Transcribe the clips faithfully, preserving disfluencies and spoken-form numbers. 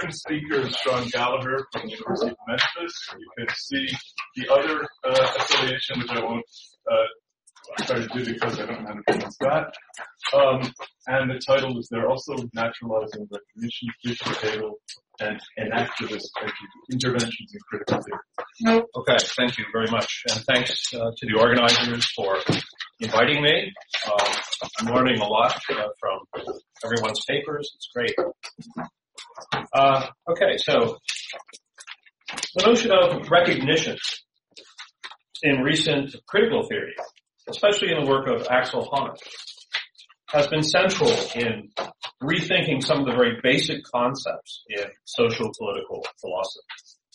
second speaker is Sean Gallagher from the University of Memphis. You can see the other uh, affiliation, which I won't uh, try to do because I don't know how to pronounce that. Um, and the title is They're Also Naturalizing Recognition, Future Table, and Enactivist Interventions in Critical Theory. Okay, thank you very much. And thanks uh, to the organizers for inviting me. Uh, I'm learning a lot uh, from everyone's papers. It's great. Uh, okay, so the notion of recognition in recent critical theory, especially in the work of Axel Honneth, has been central in rethinking some of the very basic concepts in social political philosophy.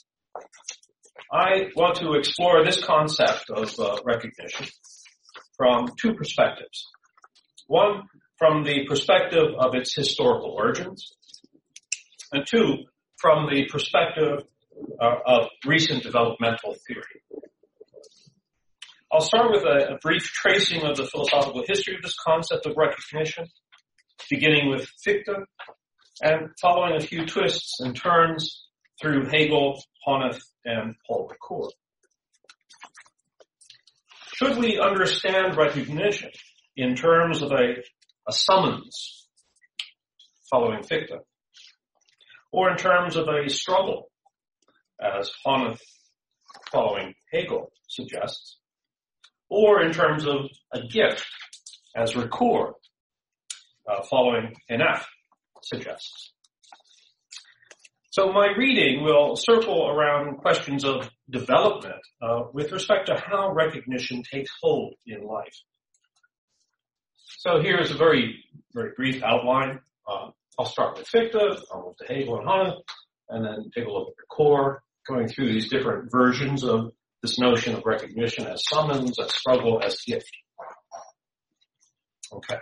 I want to explore this concept of uh, recognition from two perspectives. One, from the perspective of its historical origins, and two, from the perspective uh, of recent developmental theory. I'll start with a, a brief tracing of the philosophical history of this concept of recognition, beginning with Fichte, and following a few twists and turns through Hegel, Honneth, and Paul Ricoeur. Should we understand recognition in terms of a, a summons following Fichte, or in terms of a struggle, as Honneth following Hegel suggests, or in terms of a gift, as Ricoeur uh, following N F suggests? So my reading will circle around questions of development uh, with respect to how recognition takes hold in life. So here's a very, very brief outline. Uh, I'll start with Fichte, I'll move to Hegel and Honneth, and then take a look at Ricoeur, going through these different versions of this notion of recognition as summons, as struggle, as gift. Okay.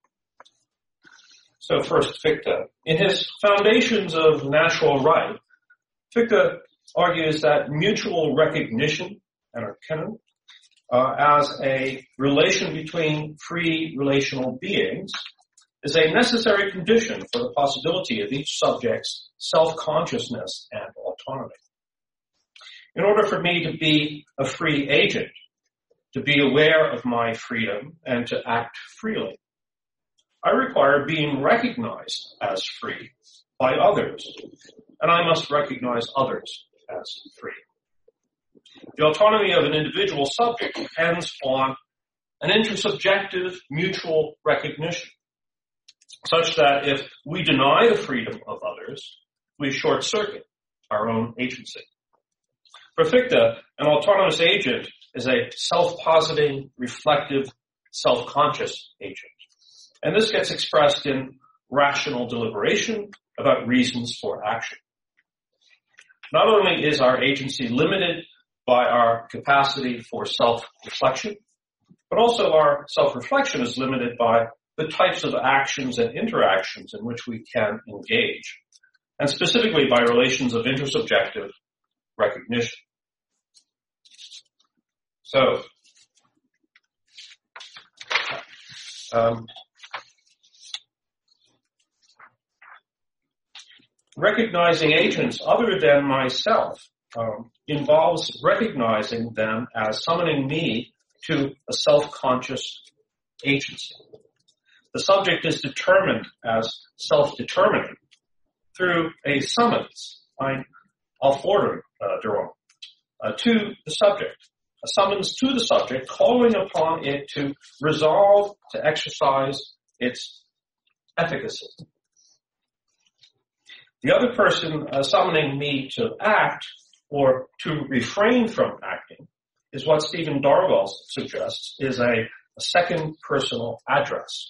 So first, Fichte. In his Foundations of Natural Right, Fichte argues that mutual recognition, Anerkennung, uh, as a relation between free relational beings is a necessary condition for the possibility of each subject's self-consciousness and autonomy. In order for me to be a free agent, to be aware of my freedom and to act freely, I require being recognized as free by others, and I must recognize others as free. The autonomy of an individual subject depends on an intersubjective mutual recognition, such that if we deny the freedom of others, we short-circuit our own agency. For Fichte, an autonomous agent is a self-positing, reflective, self-conscious agent. And this gets expressed in rational deliberation about reasons for action. Not only is our agency limited by our capacity for self-reflection, but also our self-reflection is limited by the types of actions and interactions in which we can engage, and specifically by relations of intersubjective recognition. So, um, recognizing agents other than myself um, involves recognizing them as summoning me to a self-conscious agency. The subject is determined as self-determining through a summons, ein Aufforderung, uh, to the subject. A summons to the subject, calling upon it to resolve to exercise its efficacy. The other person uh, summoning me to act or to refrain from acting is what Stephen Darwell suggests is a, a second personal address.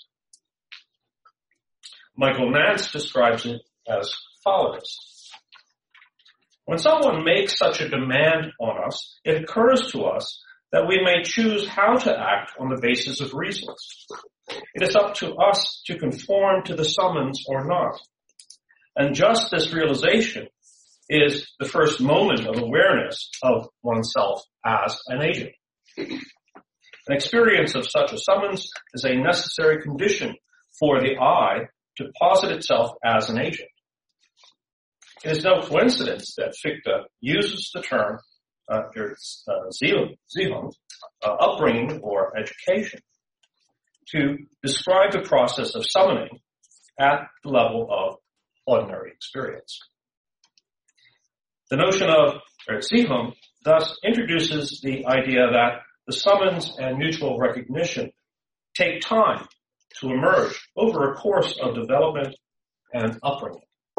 Michael Nance describes it as follows. When someone makes such a demand on us, it occurs to us that we may choose how to act on the basis of reasons. It is up to us to conform to the summons or not. And just this realization is the first moment of awareness of oneself as an agent. An experience of such a summons is a necessary condition for the I to posit itself as an agent. It is no coincidence that Fichte uses the term uh, uh, Ziehung, uh, upbringing or education, to describe the process of summoning at the level of ordinary experience. The notion of Erziehung thus introduces the idea that the summons and mutual recognition take time to emerge over a course of development and upbringing.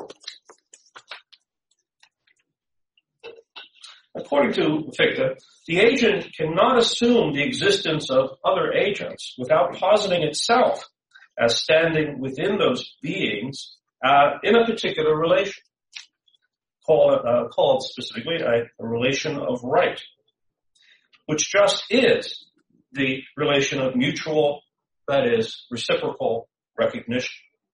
According to Fichte, the agent cannot assume the existence of other agents without positing itself as standing within those beings uh, in a particular relation, called, uh, called specifically a, a relation of right, which just is the relation of mutual, that is, reciprocal recognition.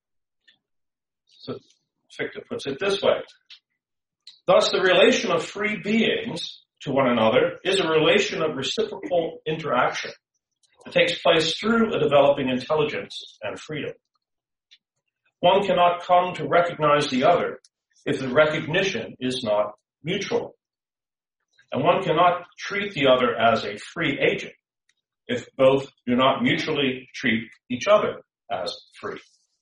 So Fichte puts it this way. Thus, the relation of free beings to one another is a relation of reciprocal interaction that takes place through a developing intelligence and freedom. One cannot come to recognize the other if the recognition is not mutual. And one cannot treat the other as a free agent if both do not mutually treat each other as free.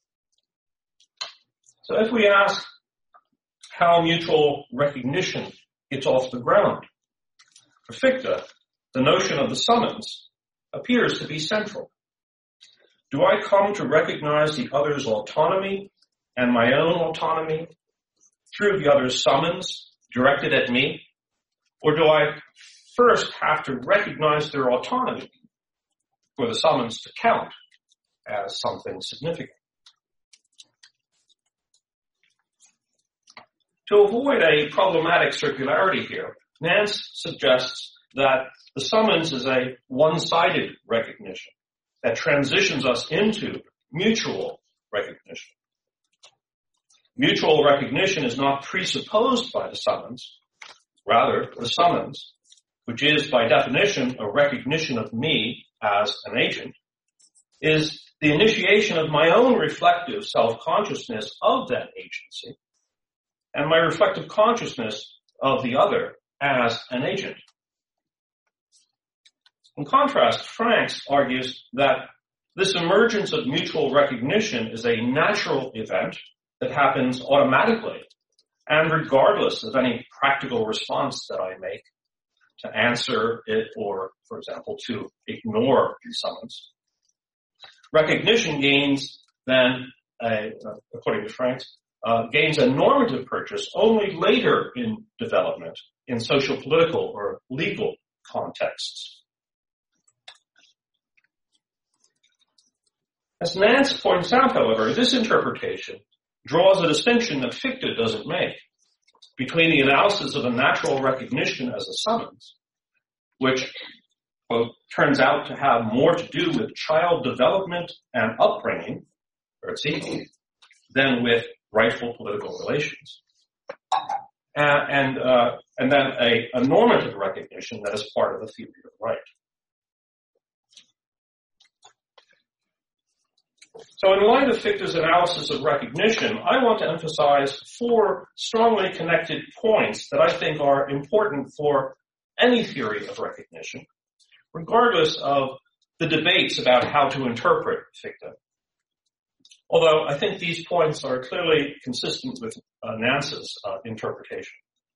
So if we ask how mutual recognition gets off the ground, for Fichte, the notion of the summons appears to be central. Do I come to recognize the other's autonomy and my own autonomy through the other's summons directed at me? Or do I first have to recognize their autonomy for the summons to count as something significant? To avoid a problematic circularity here, Nance suggests that the summons is a one-sided recognition that transitions us into mutual recognition. Mutual recognition is not presupposed by the summons. Rather, the summons, which is by definition a recognition of me as an agent, is the initiation of my own reflective self-consciousness of that agency and my reflective consciousness of the other as an agent. In contrast, Franks argues that this emergence of mutual recognition is a natural event that happens automatically and regardless of any practical response that I make to answer it or, for example, to ignore the summons. Recognition gains then, a, according to Franks, uh, gains a normative purchase only later in development in social, political, or legal contexts. As Nance points out, however, this interpretation draws a distinction that Fichte doesn't make between the analysis of a natural recognition as a summons, which, quote, turns out to have more to do with child development and upbringing, or than with rightful political relations. And, and, uh, and then a, a normative recognition that is part of the theory of right. So in light of Fichte's analysis of recognition, I want to emphasize four strongly connected points that I think are important for any theory of recognition, regardless of the debates about how to interpret Fichte. Although I think these points are clearly consistent with uh, Nance's uh, interpretation.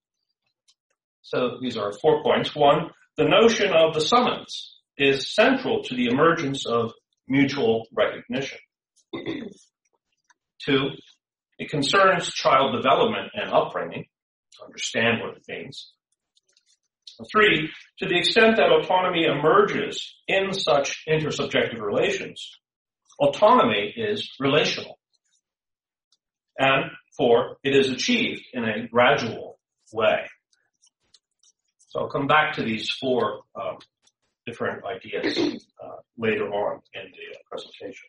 So these are four points. One, the notion of the summons is central to the emergence of mutual recognition. Two, it concerns child development and upbringing, to understand what it means. Three, to the extent that autonomy emerges in such intersubjective relations, autonomy is relational. And four, it is achieved in a gradual way. So I'll come back to these four um, different ideas uh, later on in the uh, presentation.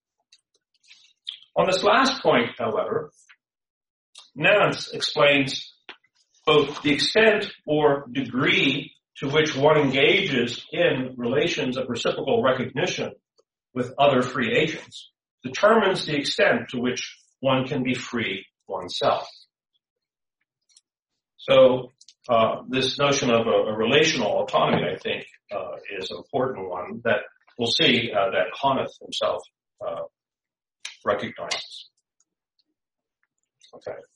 On this last point, however, Nance explains both the extent or degree to which one engages in relations of reciprocal recognition with other free agents determines the extent to which one can be free oneself. So uh, this notion of a, a relational autonomy, I think, uh, is an important one that we'll see uh, that Honneth himself uh, recognizes. Okay.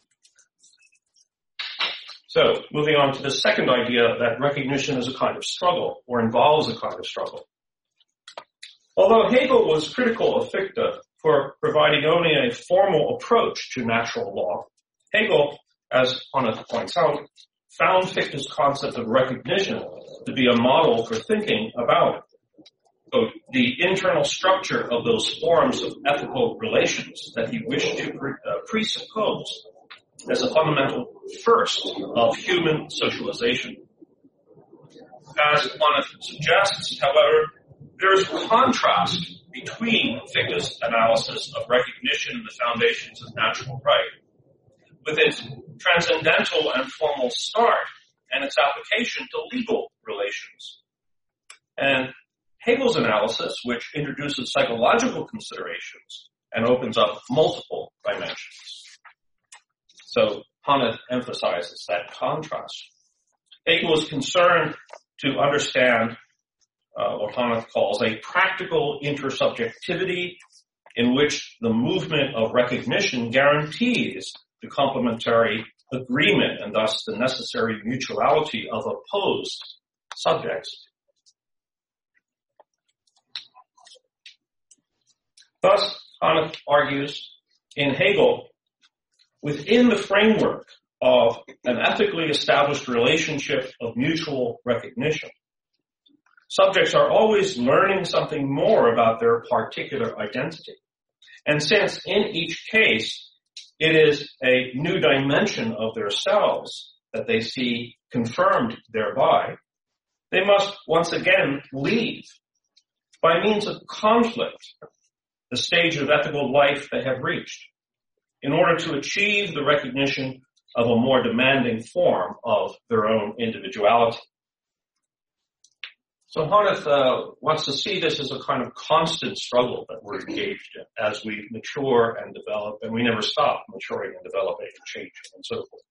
So moving on to the second idea, that recognition is a kind of struggle, or involves a kind of struggle. Although Hegel was critical of Fichte for providing only a formal approach to natural law, Hegel, as Honneth points out, found Fichte's concept of recognition to be a model for thinking about quote, the internal structure of those forms of ethical relations that he wished to pre- uh, presuppose as a fundamental first of human socialization. As Honneth suggests, however, there is a contrast between Fichte's analysis of recognition and the foundations of natural right, with its transcendental and formal start and its application to legal relations, and Hegel's analysis, which introduces psychological considerations and opens up multiple dimensions. So Honneth emphasizes that contrast. Hegel is concerned to understand uh, what Honneth calls a practical intersubjectivity in which the movement of recognition guarantees the complementary agreement and thus the necessary mutuality of opposed subjects. Thus, Honneth argues, in Hegel, within the framework of an ethically established relationship of mutual recognition, subjects are always learning something more about their particular identity. And since in each case it is a new dimension of their selves that they see confirmed thereby, they must once again leave, by means of conflict, the stage of ethical life they have reached, in order to achieve the recognition of a more demanding form of their own individuality. So Honneth uh, wants to see this as a kind of constant struggle that we're engaged in as we mature and develop, and we never stop maturing and developing and changing and so forth.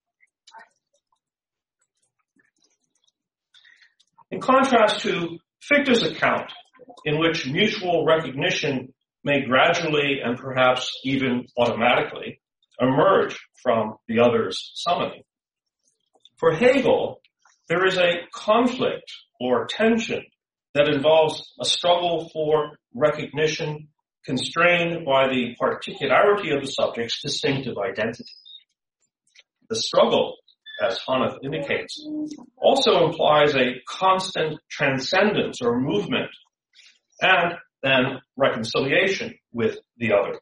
In contrast to Fichte's account, in which mutual recognition may gradually and perhaps even automatically emerge from the other's summoning, for Hegel, there is a conflict or tension that involves a struggle for recognition constrained by the particularity of the subject's distinctive identity. The struggle, as Honneth indicates, also implies a constant transcendence or movement and then reconciliation with the other.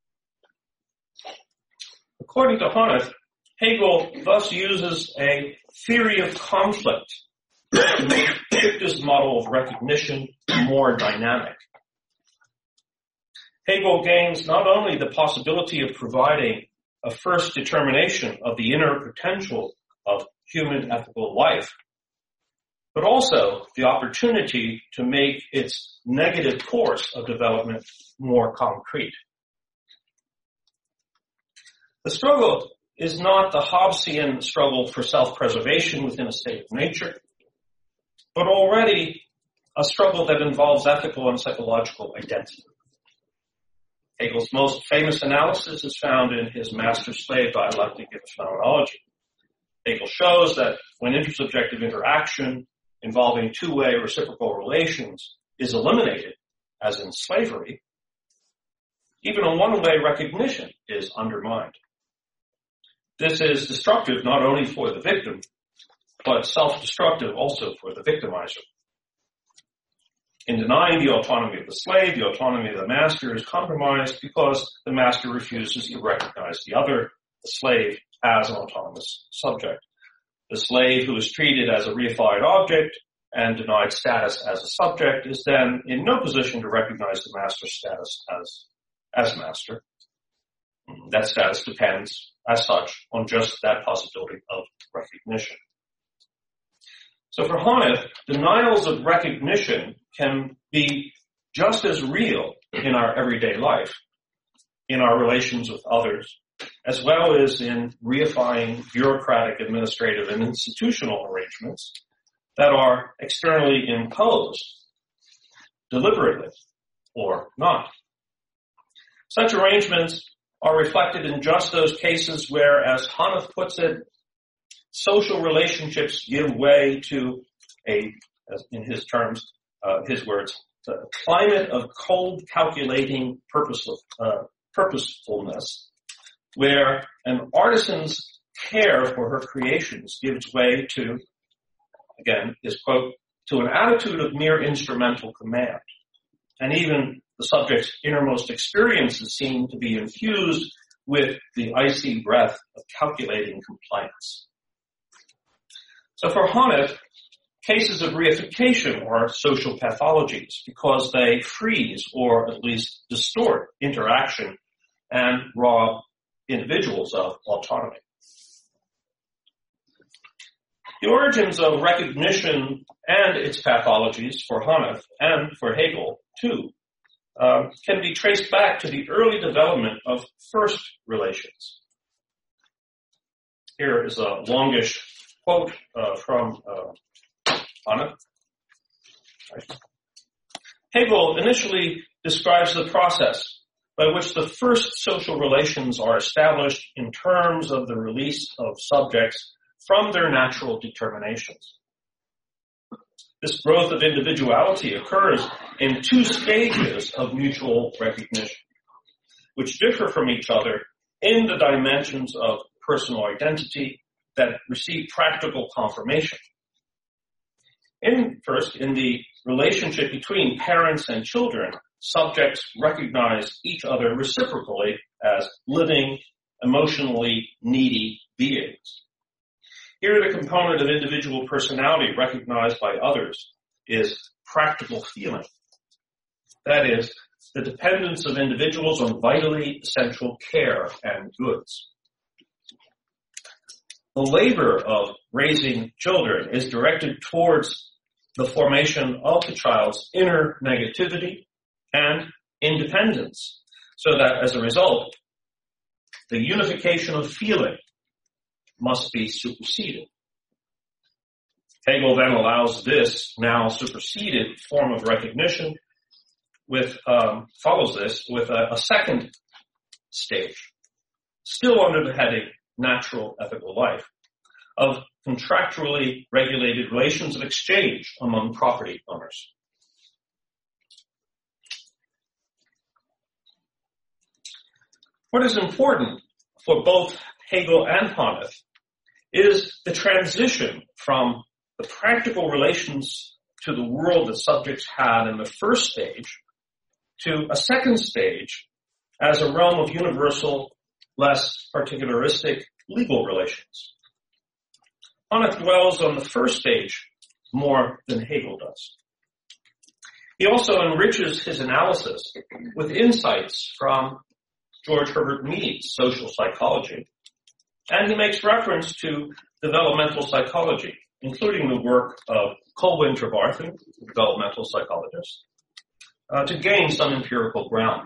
According to Honneth, Hegel thus uses a theory of conflict to make Fichte's model of recognition more dynamic. Hegel gains not only the possibility of providing a first determination of the inner potential of human ethical life, but also the opportunity to make its negative course of development more concrete. The struggle is not the Hobbesian struggle for self-preservation within a state of nature, but already a struggle that involves ethical and psychological identity. Hegel's most famous analysis is found in his master-slave dialectic of phenomenology. Hegel shows that when intersubjective interaction involving two-way reciprocal relations is eliminated, as in slavery, even a one-way recognition is undermined. This is destructive not only for the victim, but self-destructive also for the victimizer. In denying the autonomy of the slave, the autonomy of the master is compromised because the master refuses to recognize the other, the slave, as an autonomous subject. The slave, who is treated as a reified object and denied status as a subject, is then in no position to recognize the master's status as, as master. That status depends, as such, on just that possibility of recognition. So for Honneth, denials of recognition can be just as real in our everyday life, in our relations with others, as well as in reifying bureaucratic, administrative, and institutional arrangements that are externally imposed, deliberately or not. Such arrangements are reflected in just those cases where, as Hanneth puts it, social relationships give way to a, as in his terms, uh, his words, a climate of cold, calculating purposeful, uh, purposefulness, where an artisan's care for her creations gives way to, again, his quote, to an attitude of mere instrumental command. And even the subject's innermost experiences seem to be infused with the icy breath of calculating compliance. So for Hanneth, cases of reification are social pathologies because they freeze or at least distort interaction and rob individuals of autonomy. The origins of recognition and its pathologies for Hanneth and for Hegel, too, uh, can be traced back to the early development of first relations. Here is a longish quote uh, from uh, Hanneth. Hegel initially describes the process by which the first social relations are established in terms of the release of subjects from their natural determinations. This growth of individuality occurs in two stages of mutual recognition, which differ from each other in the dimensions of personal identity that receive practical confirmation. In, first, in the relationship between parents and children, subjects recognize each other reciprocally as living, emotionally needy beings. Here, the component of individual personality recognized by others is practical feeling. That is, the dependence of individuals on vitally essential care and goods. The labor of raising children is directed towards the formation of the child's inner negativity and independence, so that as a result, the unification of feeling must be superseded. Hegel then allows this now superseded form of recognition with, um, follows this with a, a second stage, still under the heading natural ethical life, of contractually regulated relations of exchange among property owners. What is important for both Hegel and Hanneth is the transition from the practical relations to the world that subjects had in the first stage to a second stage as a realm of universal, less particularistic legal relations. Hanneth dwells on the first stage more than Hegel does. He also enriches his analysis with insights from George Herbert Mead's social psychology, and he makes reference to developmental psychology, including the work of Colwyn Trevarthen, a developmental psychologist, uh, to gain some empirical ground.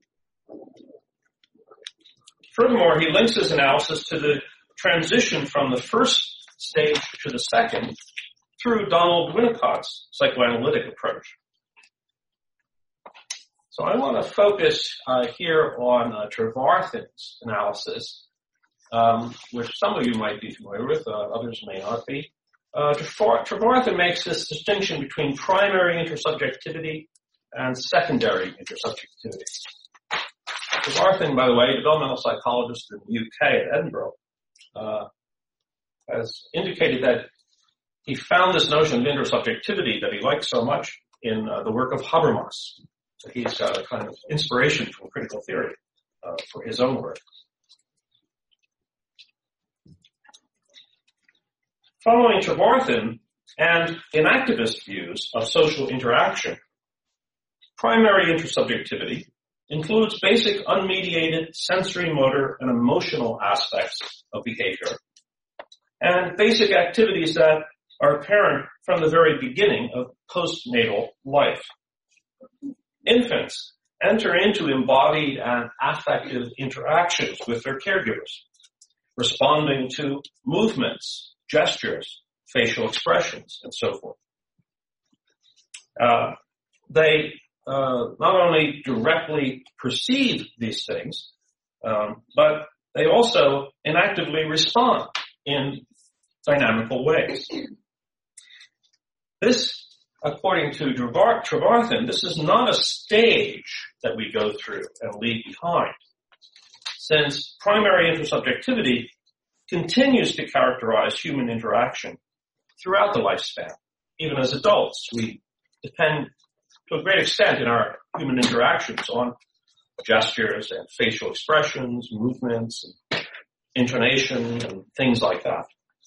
Furthermore, he links his analysis to the transition from the first stage to the second through Donald Winnicott's psychoanalytic approach. So I want to focus uh, here on uh, Trevarthen's analysis, um, which some of you might be familiar with, uh, others may not be. Uh, Trevarthen makes this distinction between primary intersubjectivity and secondary intersubjectivity. Trevarthen, by the way, a developmental psychologist in the U K at Edinburgh, uh, has indicated that he found this notion of intersubjectivity that he liked so much in uh, the work of Habermas. So he's got a kind of inspiration from critical theory uh, for his own work. Following Trevarthen and inactivist views of social interaction, primary intersubjectivity includes basic unmediated sensory, motor, and emotional aspects of behavior, and basic activities that are apparent from the very beginning of postnatal life. Infants enter into embodied and affective interactions with their caregivers, responding to movements, gestures, facial expressions, and so forth. Uh, they uh, not only directly perceive these things, um, but they also inactively respond in dynamical ways. This, according to Trevarthen, this is not a stage that we go through and leave behind, since primary intersubjectivity continues to characterize human interaction throughout the lifespan. Even as adults, we depend to a great extent in our human interactions on gestures and facial expressions, movements, and intonation, and things like that.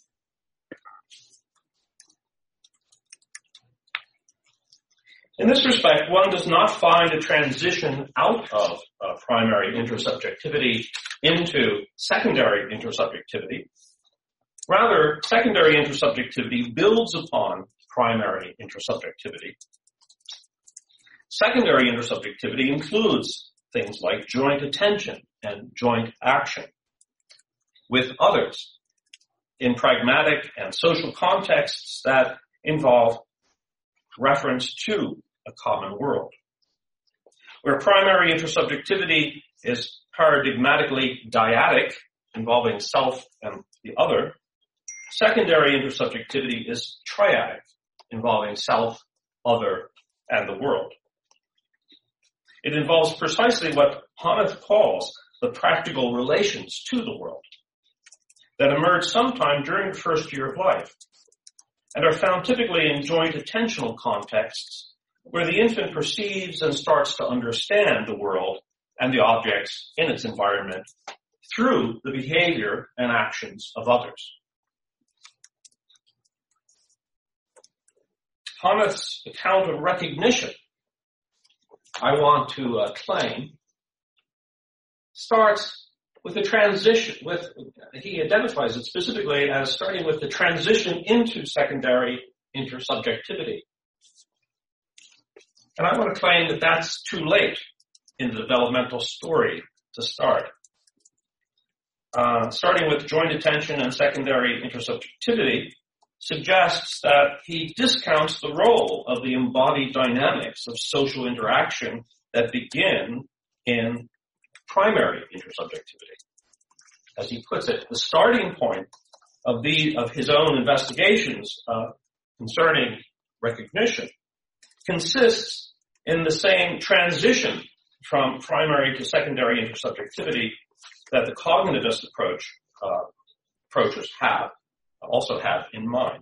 In this respect, one does not find a transition out of uh, primary intersubjectivity into secondary intersubjectivity. Rather, secondary intersubjectivity builds upon primary intersubjectivity. Secondary intersubjectivity includes things like joint attention and joint action with others in pragmatic and social contexts that involve reference to a common world. Where primary intersubjectivity is paradigmatically dyadic, involving self and the other, secondary intersubjectivity is triadic, involving self, other, and the world. It involves precisely what Honneth calls the practical relations to the world that emerge sometime during the first year of life and are found typically in joint attentional contexts where the infant perceives and starts to understand the world and the objects in its environment through the behavior and actions of others. Honneth's account of recognition, I want to uh, claim, starts with the transition, with, he identifies it specifically as starting with the transition into secondary intersubjectivity. And I want to claim that that's too late in the developmental story to start. Uh, starting with joint attention and secondary intersubjectivity suggests that he discounts the role of the embodied dynamics of social interaction that begin in primary intersubjectivity. As he puts it, the starting point of the of his own investigations uh, concerning recognition consists in the same transition from primary to secondary intersubjectivity that the cognitivist approach uh, approaches have also have in mind.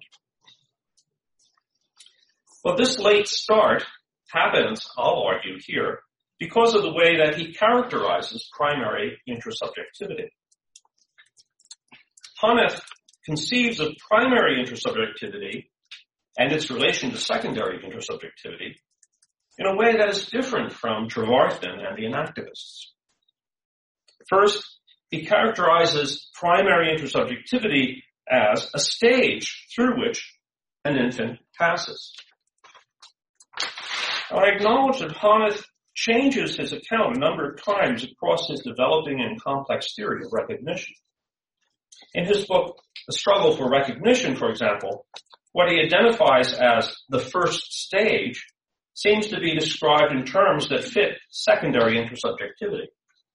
Well, this late start happens, I'll argue here, because of the way that he characterizes primary intersubjectivity. Honneth conceives of primary intersubjectivity and its relation to secondary intersubjectivity in a way that is different from Trevarthen and the enactivists. First, he characterizes primary intersubjectivity as a stage through which an infant passes. Now, I acknowledge that Honneth changes his account a number of times across his developing and complex theory of recognition. In his book, The Struggle for Recognition, for example, what he identifies as the first stage seems to be described in terms that fit secondary intersubjectivity.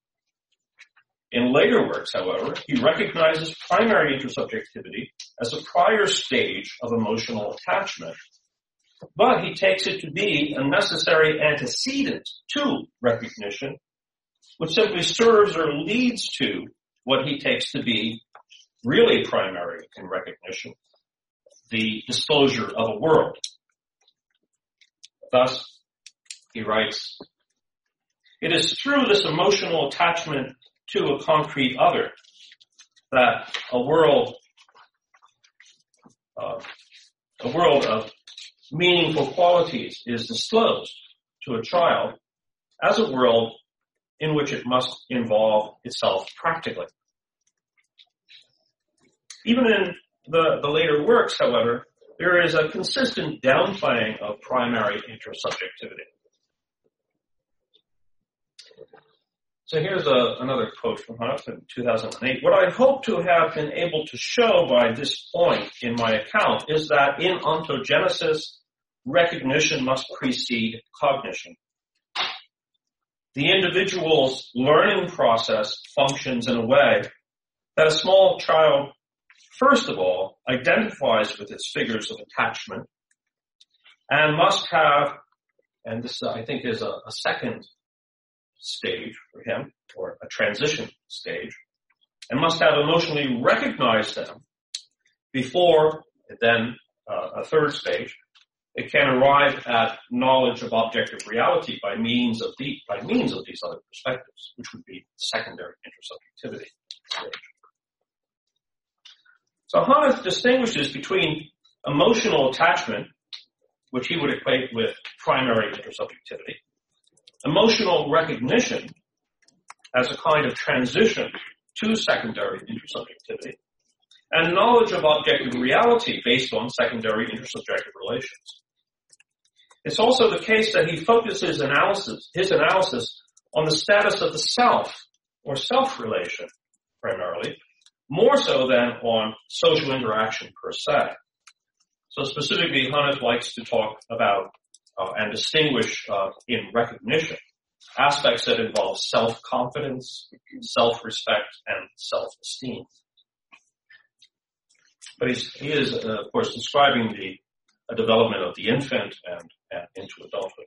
In later works, however, he recognizes primary intersubjectivity as a prior stage of emotional attachment, but he takes it to be a necessary antecedent to recognition, which simply serves or leads to what he takes to be really primary in recognition, the disclosure of a world. Thus, he writes, "It is through this emotional attachment to a concrete other that a world, uh, a world of meaningful qualities is disclosed to a child as a world in which it must involve itself practically." Even in the, the later works, however, there is a consistent downplaying of primary intersubjectivity. So here's a, another quote from Honneth in two thousand eight. What I hope to have been able to show by this point in my account is that in ontogenesis, recognition must precede cognition. The individual's learning process functions in a way that a small child, first of all, identifies with its figures of attachment and must have, and this I think is a, a second stage for him, or a transition stage, and must have emotionally recognized them before then uh, a third stage. It can arrive at knowledge of objective reality by means of the by means of these other perspectives, which would be secondary intersubjectivity stage. So Honneth distinguishes between emotional attachment, which he would equate with primary intersubjectivity, emotional recognition as a kind of transition to secondary intersubjectivity, and knowledge of objective reality based on secondary intersubjective relations. It's also the case that he focuses analysis, his analysis on the status of the self, or self-relation, primarily, more so than on social interaction per se. So specifically, Honneth likes to talk about uh, and distinguish uh, in recognition aspects that involve self-confidence, self-respect, and self-esteem. But he's, he is, uh, of course, describing the uh, development of the infant and, and into adulthood.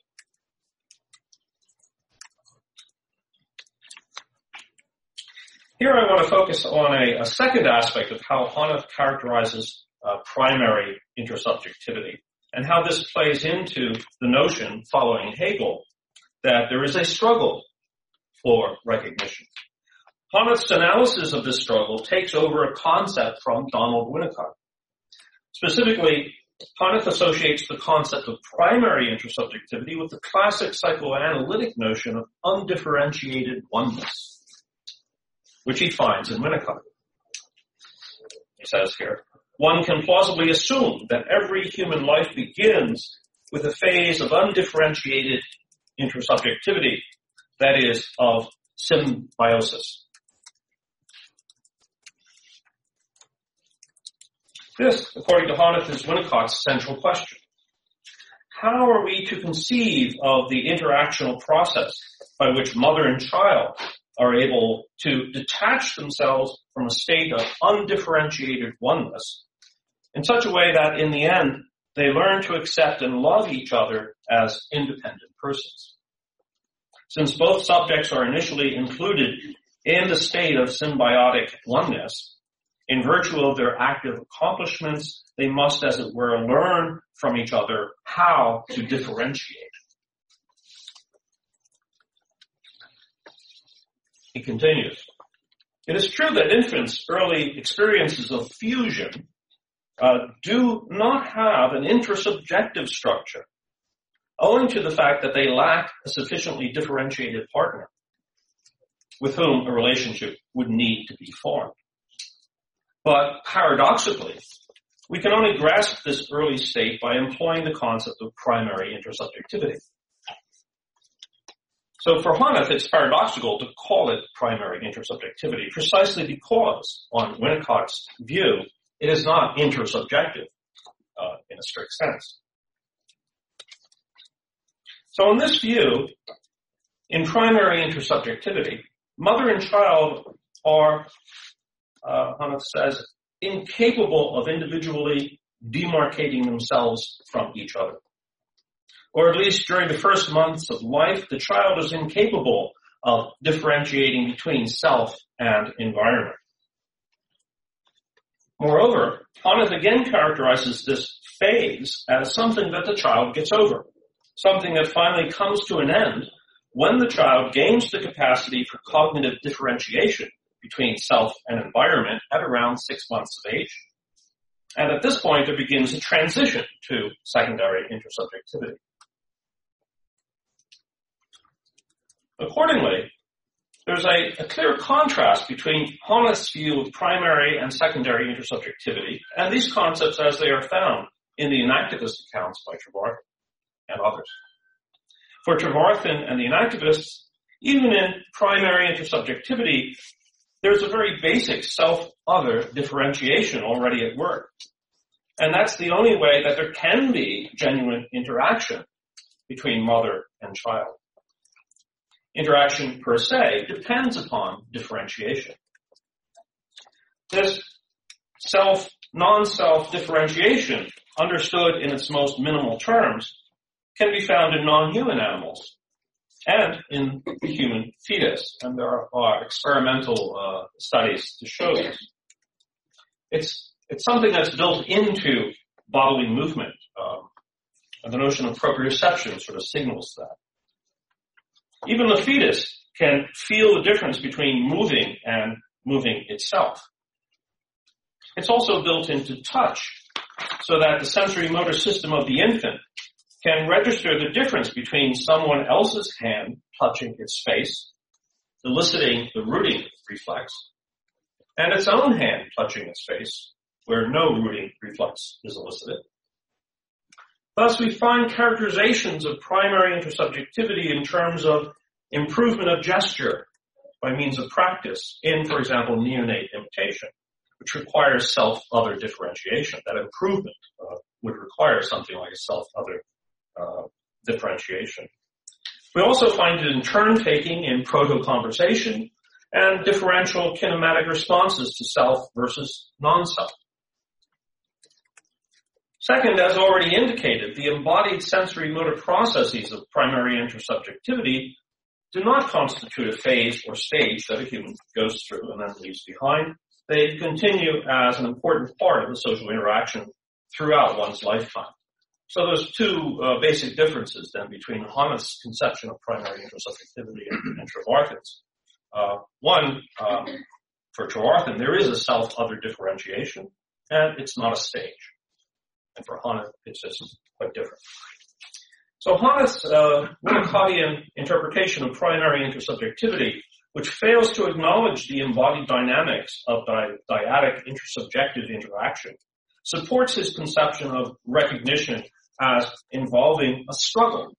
Here I want to focus on a, a second aspect of how Honneth characterizes uh, primary intersubjectivity and how this plays into the notion, following Hegel, that there is a struggle for recognition. Honneth's analysis of this struggle takes over a concept from Donald Winnicott. Specifically, Honneth associates the concept of primary intersubjectivity with the classic psychoanalytic notion of undifferentiated oneness, which he finds in Winnicott. He says here, one can plausibly assume that every human life begins with a phase of undifferentiated intersubjectivity, that is, of symbiosis. This, according to Honneth, is Winnicott's central question. How are we to conceive of the interactional process by which mother and child are able to detach themselves from a state of undifferentiated oneness in such a way that in the end they learn to accept and love each other as independent persons? Since both subjects are initially included in the state of symbiotic oneness, in virtue of their active accomplishments, they must, as it were, learn from each other how to differentiate. He continues, it is true that infants' early experiences of fusion uh, do not have an intersubjective structure, owing to the fact that they lack a sufficiently differentiated partner with whom a relationship would need to be formed. But paradoxically, we can only grasp this early state by employing the concept of primary intersubjectivity. So for Honneth, it's paradoxical to call it primary intersubjectivity, precisely because, on Winnicott's view, it is not intersubjective uh, in a strict sense. So in this view, in primary intersubjectivity, mother and child are, uh, Honneth says, incapable of individually demarcating themselves from each other. Or at least during the first months of life, the child is incapable of differentiating between self and environment. Moreover, Honneth again characterizes this phase as something that the child gets over, something that finally comes to an end when the child gains the capacity for cognitive differentiation between self and environment at around six months of age. And at this point, there begins a transition to secondary intersubjectivity. Accordingly, there's a, a clear contrast between Honneth's view of primary and secondary intersubjectivity and these concepts as they are found in the enactivist accounts by Trevarthen and others. For Trevarthen and the enactivists, even in primary intersubjectivity, there's a very basic self-other differentiation already at work. And that's the only way that there can be genuine interaction between mother and child. Interaction per se depends upon differentiation. This self, non-self differentiation, understood in its most minimal terms, can be found in non-human animals and in the human fetus. And there are experimental uh, studies to show this. It's, it's something that's built into bodily movement. Um, and the notion of proprioception sort of signals that. Even the fetus can feel the difference between moving and moving itself. It's also built into touch, so that the sensory motor system of the infant can register the difference between someone else's hand touching its face, eliciting the rooting reflex, and its own hand touching its face, where no rooting reflex is elicited. Thus, we find characterizations of primary intersubjectivity in terms of improvement of gesture by means of practice in, for example, neonate imitation, which requires self-other differentiation. That improvement uh, would require something like a self-other uh, differentiation. We also find it in turn-taking in proto-conversation and differential kinematic responses to self versus non-self. Second, as already indicated, the embodied sensory motor processes of primary intersubjectivity do not constitute a phase or stage that a human goes through and then leaves behind. They continue as an important part of the social interaction throughout one's lifetime. So there's two uh, basic differences then between Hannah's conception of primary intersubjectivity and, and Trevarthen's. Uh, one, um, for Trevarthen, there is a self-other differentiation, and it's not a stage. And for Hannah, it's just quite different. So Hannah's uh, Winnicottian interpretation of primary intersubjectivity, which fails to acknowledge the embodied dynamics of di- dyadic intersubjective interaction, supports his conception of recognition as involving a struggle.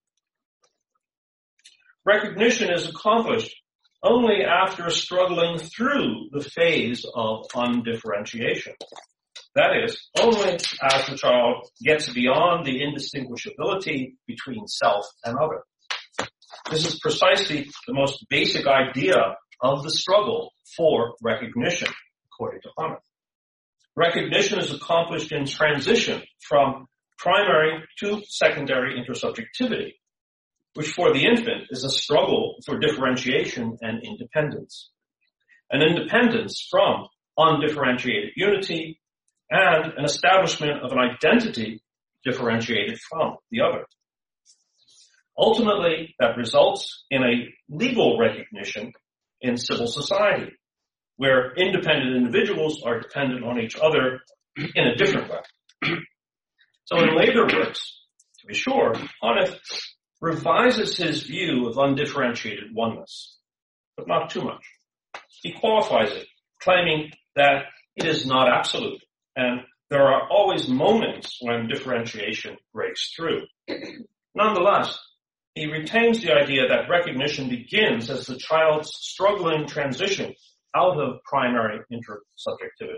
Recognition is accomplished only after struggling through the phase of undifferentiation. That is, only as the child gets beyond the indistinguishability between self and other. This is precisely the most basic idea of the struggle for recognition, according to Hannah. Recognition is accomplished in transition from primary to secondary intersubjectivity, which for the infant is a struggle for differentiation and independence. An independence from undifferentiated unity and an establishment of an identity differentiated from the other. Ultimately, that results in a legal recognition in civil society, where independent individuals are dependent on each other in a different way. So in later works, to be sure, Hannah revises his view of undifferentiated oneness, but not too much. He qualifies it, claiming that it is not absolute, and there are always moments when differentiation breaks through. Nonetheless, he retains the idea that recognition begins as the child's struggling transition out of primary intersubjectivity.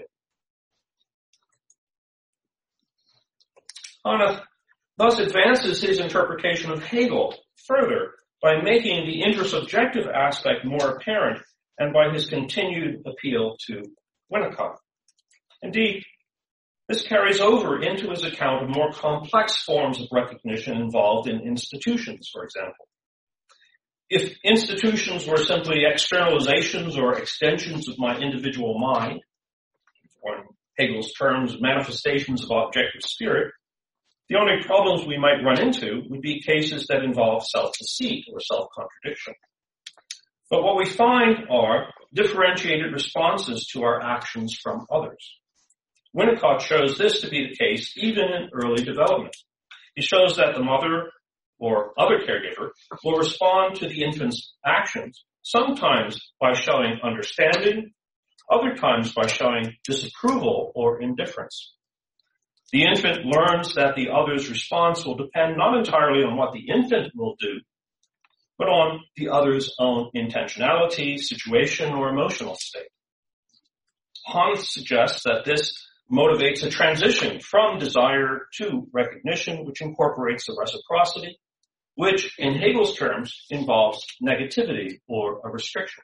Hannah thus advances his interpretation of Hegel further by making the intersubjective aspect more apparent and by his continued appeal to Winnicott. Indeed, this carries over into his account of more complex forms of recognition involved in institutions, for example. If institutions were simply externalizations or extensions of my individual mind, or in Hegel's terms, manifestations of objective spirit, the only problems we might run into would be cases that involve self-deceit or self-contradiction. But what we find are differentiated responses to our actions from others. Winnicott shows this to be the case even in early development. He shows that the mother or other caregiver will respond to the infant's actions, sometimes by showing understanding, other times by showing disapproval or indifference. The infant learns that the other's response will depend not entirely on what the infant will do, but on the other's own intentionality, situation, or emotional state. Hahn suggests that this motivates a transition from desire to recognition, which incorporates the reciprocity, which, in Hegel's terms, involves negativity or a restriction.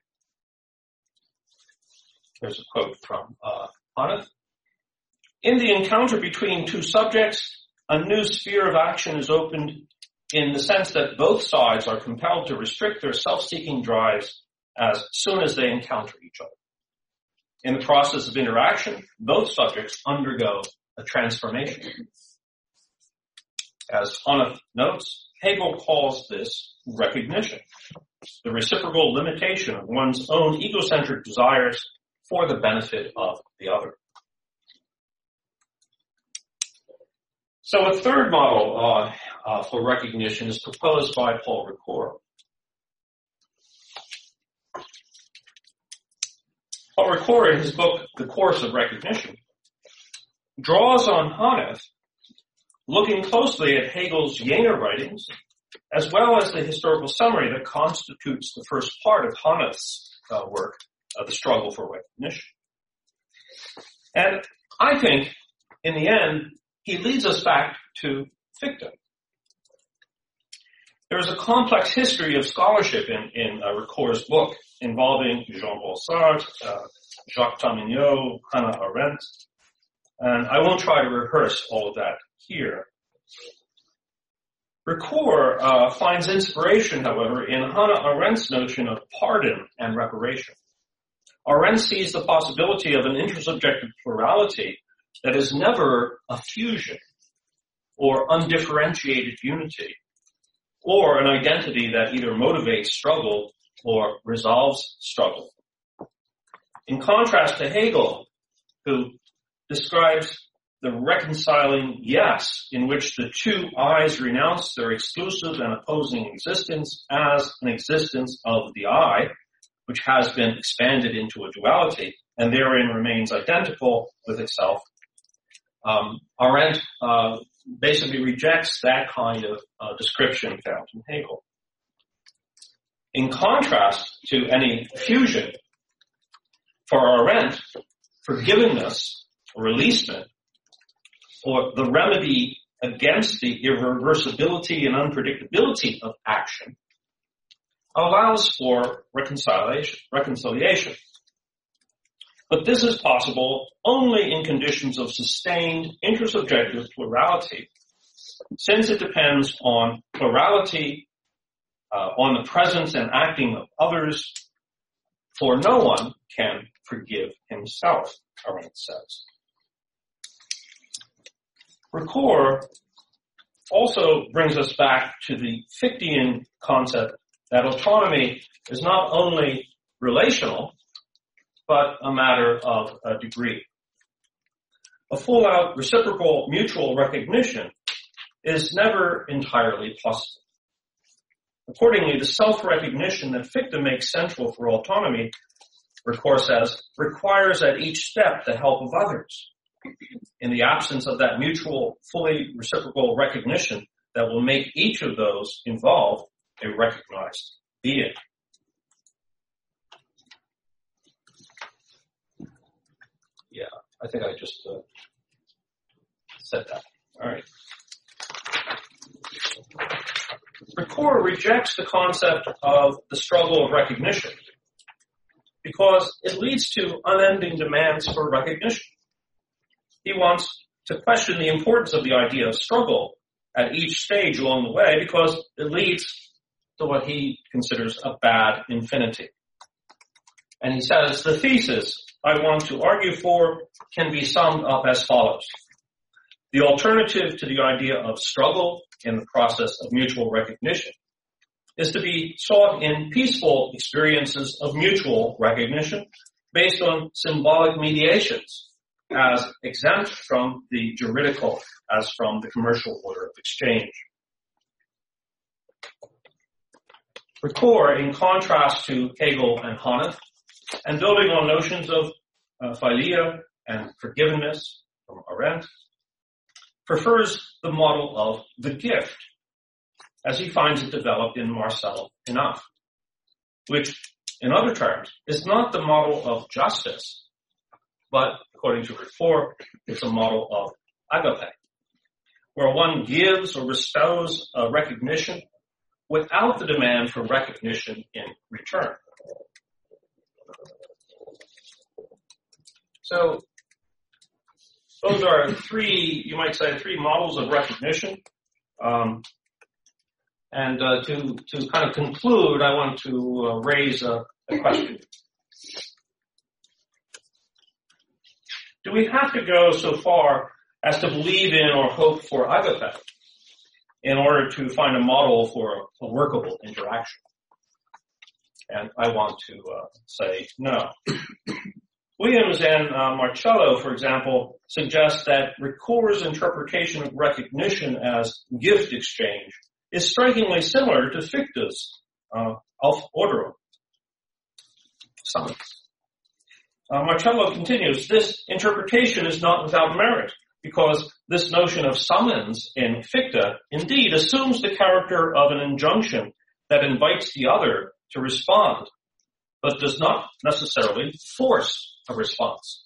There's a quote from uh, Hahn. In the encounter between two subjects, a new sphere of action is opened in the sense that both sides are compelled to restrict their self-seeking drives as soon as they encounter each other. In the process of interaction, both subjects undergo a transformation. As Hahn notes, Hegel calls this recognition, the reciprocal limitation of one's own egocentric desires for the benefit of the other. So a third model uh, uh, for recognition is proposed by Paul Ricoeur. Paul Ricoeur, in his book, The Course of Recognition, draws on Hahn, looking closely at Hegel's Jena writings, as well as the historical summary that constitutes the first part of Hahn's uh, work, uh, The Struggle for Recognition. And I think, in the end, he leads us back to Fichte. There is a complex history of scholarship in, in uh, Ricoeur's book involving Jean-Paul Sartre, uh, Jacques Tammigneau, Hannah Arendt, and I won't try to rehearse all of that here. Ricoeur uh, finds inspiration, however, in Hannah Arendt's notion of pardon and reparation. Arendt sees the possibility of an intersubjective plurality that is never a fusion or undifferentiated unity, or an identity that either motivates struggle or resolves struggle. In contrast to Hegel, who describes the reconciling yes, in which the two I's renounce their exclusive and opposing existence as an existence of the I, which has been expanded into a duality, and therein remains identical with itself. Um, Arendt uh, basically rejects that kind of uh, description found in Hegel. In contrast to any fusion, for Arendt, forgivingness or releasement, or the remedy against the irreversibility and unpredictability of action, allows for reconciliation. reconciliation. But this is possible only in conditions of sustained intersubjective plurality, since it depends on plurality, uh, on the presence and acting of others, for no one can forgive himself, Arendt says. Ricoeur also brings us back to the Fichtean concept that autonomy is not only relational, but a matter of a degree. A full-out reciprocal mutual recognition is never entirely possible. Accordingly, the self-recognition that Fichte makes central for autonomy, Ricoeur says, requires at each step the help of others. In the absence of that mutual, fully reciprocal recognition that will make each of those involved a recognized being. Yeah, I think I just uh, said that. All right. Ricoeur rejects the concept of the struggle of recognition because it leads to unending demands for recognition. He wants to question the importance of the idea of struggle at each stage along the way because it leads to what he considers a bad infinity. And he says, the thesis I want to argue for can be summed up as follows. The alternative to the idea of struggle in the process of mutual recognition is to be sought in peaceful experiences of mutual recognition based on symbolic mediations as exempt from the juridical, as from the commercial order of exchange. Ricoeur, in contrast to Hegel and Hahn, and building on notions of uh, philia and forgiveness from Arendt, prefers the model of the gift, as he finds it developed in Marcel Enough, which, in other terms, is not the model of justice, but, according to Ricoeur, it's a model of agape, where one gives or bestows a recognition without the demand for recognition in return. So, those are three, you might say, three models of recognition. Um, and uh, to, to kind of conclude, I want to uh, raise a, a question. Do we have to go so far as to believe in or hope for agape in order to find a model for a, a workable interaction? And I want to uh, say no. Williams and uh, Marcello, for example, suggest that Ricoeur's interpretation of recognition as gift exchange is strikingly similar to Fichte's uh, Aufforderung, summons. Uh, Marcello continues, this interpretation is not without merit, because this notion of summons in Fichte indeed assumes the character of an injunction that invites the other to respond, but does not necessarily force a response.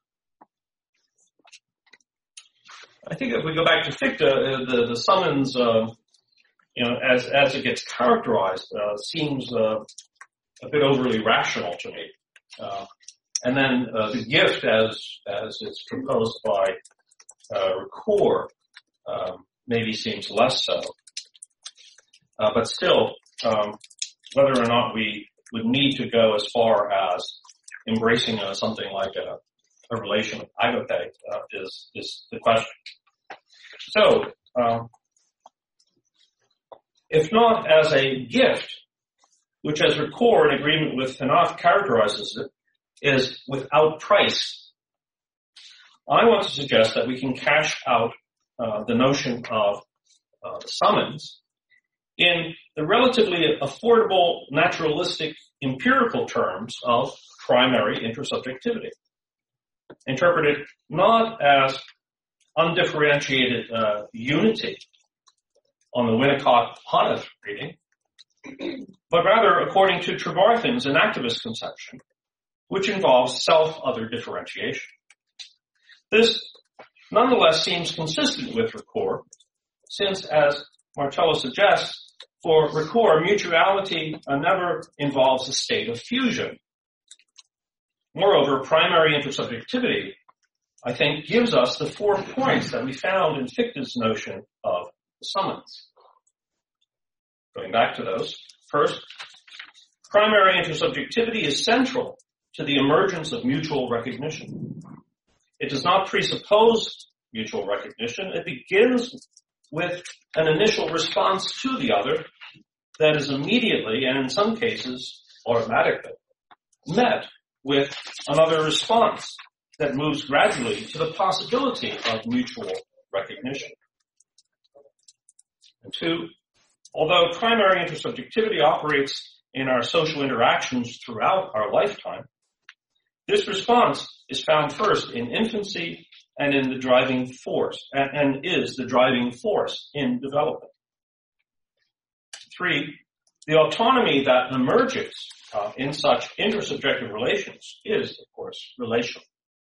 I think if we go back to Fichte, uh, the, the summons, uh, you know, as, as it gets characterized, uh, seems uh, a bit overly rational to me. Uh, and then uh, the gift, as as it's proposed by uh, Ricoeur, um, maybe seems less so. Uh, but still, um, whether or not we would need to go as far as embracing uh, something like a, a relation of agape uh, is is the question. So, um, if not as a gift, which as Ricoeur, in agreement with Hinault, characterizes it, is without price, I want to suggest that we can cash out uh, the notion of uh, the summons in the relatively affordable, naturalistic, empirical terms of primary intersubjectivity, interpreted not as undifferentiated uh, unity on the Winnicott-Honneth reading, but rather according to Trevarthen's enactivist conception, which involves self-other differentiation. This nonetheless seems consistent with Ricoeur, since, as Marcello suggests, for Ricoeur, mutuality uh, never involves a state of fusion. Moreover, primary intersubjectivity, I think, gives us the four points that we found in Fichte's notion of summons. Going back to those, first, primary intersubjectivity is central to the emergence of mutual recognition. It does not presuppose mutual recognition. It begins with an initial response to the other that is immediately, and in some cases automatically, met with another response that moves gradually to the possibility of mutual recognition. And two, although primary intersubjectivity operates in our social interactions throughout our lifetime, this response is found first in infancy and in the driving force, and, and is the driving force in development. Three, the autonomy that emerges uh, in such intersubjective relations is, of course, relational.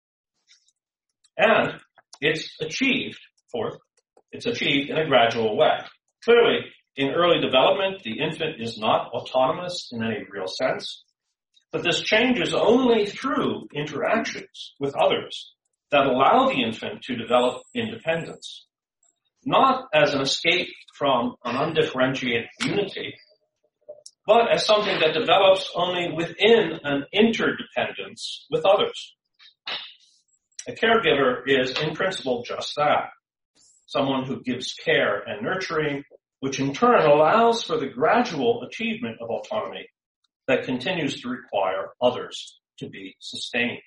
And it's achieved, fourth, it's achieved in a gradual way. Clearly, in early development, the infant is not autonomous in any real sense, but this changes only through interactions with others that allow the infant to develop independence, not as an escape from an undifferentiated unity, but as something that develops only within an interdependence with others. A caregiver is, in principle, just that, someone who gives care and nurturing, which in turn allows for the gradual achievement of autonomy that continues to require others to be sustained.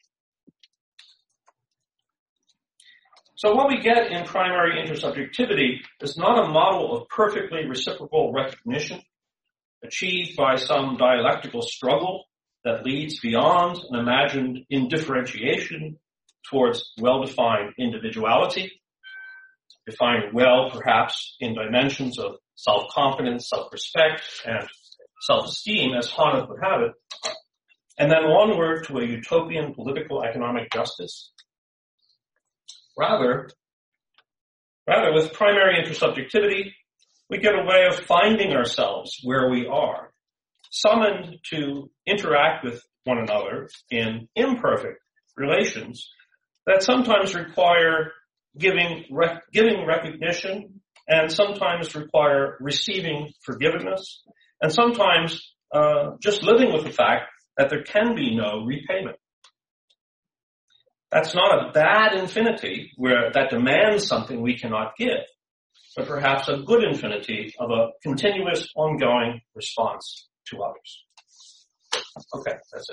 So what we get in primary intersubjectivity is not a model of perfectly reciprocal recognition achieved by some dialectical struggle that leads beyond an imagined indifferentiation towards well-defined individuality. defined well, perhaps, in dimensions of self-confidence, self-respect, and self-esteem, as Hanneth would have it, and then onward to a utopian political economic justice. Rather, rather, with primary intersubjectivity, we get a way of finding ourselves where we are, summoned to interact with one another in imperfect relations that sometimes require giving rec- giving recognition, and sometimes require receiving forgiveness, and sometimes uh, just living with the fact that there can be no repayment. That's not a bad infinity where that demands something we cannot give, but perhaps a good infinity of a continuous, ongoing response to others. Okay, that's it.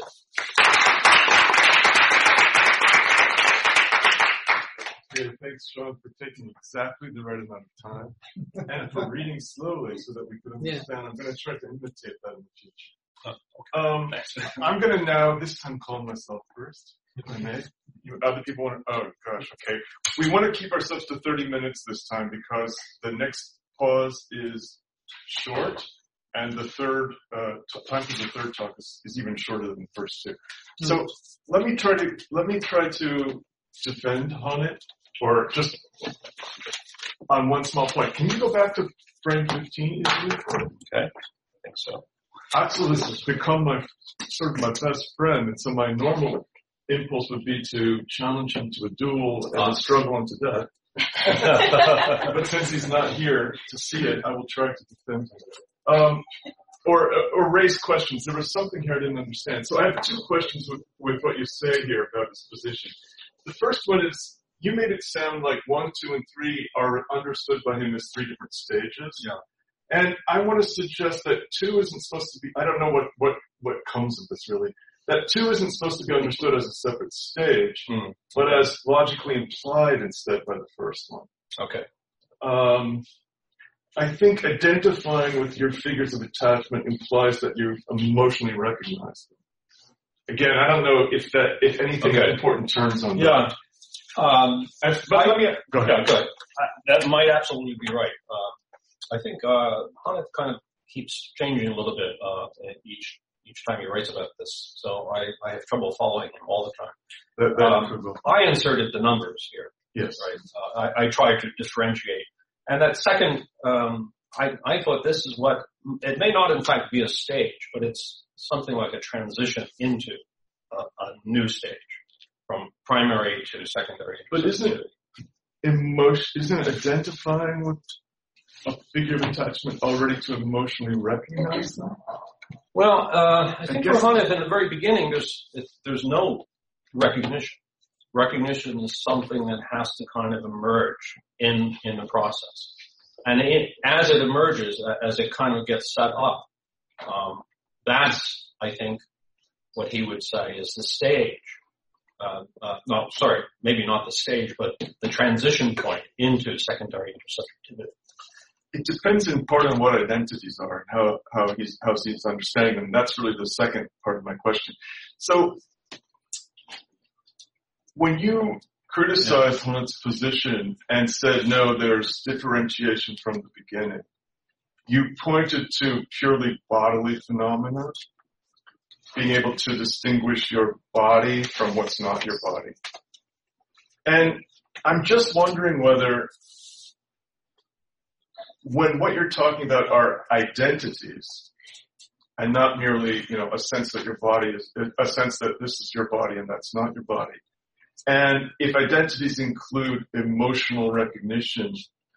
Okay, thanks, Sean, for taking exactly the right amount of time and for reading slowly so that we could understand. Yeah. I'm going to try to imitate that in the future. Oh, okay. Um, I'm going to now, this time, call myself first, if I may. You, other people want to, oh gosh, okay. We want to keep ourselves to thirty minutes this time because the next pause is short and the third, uh, t- time for the third talk is, is even shorter than the first two. Mm-hmm. So let me try to, let me try to defend on it, or just on one small point. Can you go back to frame fifteen? Okay, I think so. Axel has become my sort of my best friend, and so my normal impulse would be to challenge him to a duel and awesome. struggle him to death. But since he's not here to see it, I will try to defend him. Um, or, or raise questions. There was something here I didn't understand. So I have two questions with, with what you say here about his position. The first one is, you made it sound like one, two, and three are understood by him as three different stages. Yeah. And I want to suggest that two isn't supposed to be, I don't know what, what, what comes of this really, that two isn't supposed to be understood as a separate stage, mm. but as logically implied instead by the first one. Okay. Um, I think identifying with your figures of attachment implies that you emotionally recognize them. Again, I don't know if that, if anything okay. important turns on yeah. that. Um, and, but I, let me, go ahead. Yeah, go ahead. I, that might absolutely be right. Uh, I think, uh, Hanneth kind of keeps changing a little bit, uh, each, each time he writes about this. So I, I have trouble following him all the time. That, that um, I inserted the numbers here. Yes. Right. Uh, I, I tried to differentiate. And that second, um, I, I thought this is what, it may not in fact be a stage, but it's something like a transition into a, a new stage from primary to secondary. But isn't it emotion, isn't it identifying with a figure of attachment already to emotionally recognize them? Well, uh, I think I for Hanneth in the very beginning, there's, it, there's no recognition. Recognition is something that has to kind of emerge in, in the process. And it, as it emerges, as it kind of gets set up, um, that's, I think, what he would say is the stage. Uh, uh, no, sorry, maybe not the stage, but the transition point into secondary intersubjectivity. It depends in part on what identities are and how, how he's, how he's understanding them. That's really the second part of my question. So, when you criticized yeah. Hanneth's position and said, no, there's differentiation from the beginning, you pointed to purely bodily phenomena, being able to distinguish your body from what's not your body. And I'm just wondering whether when what you're talking about are identities and not merely, you know, a sense that your body is, a sense that this is your body and that's not your body. And if identities include emotional recognition,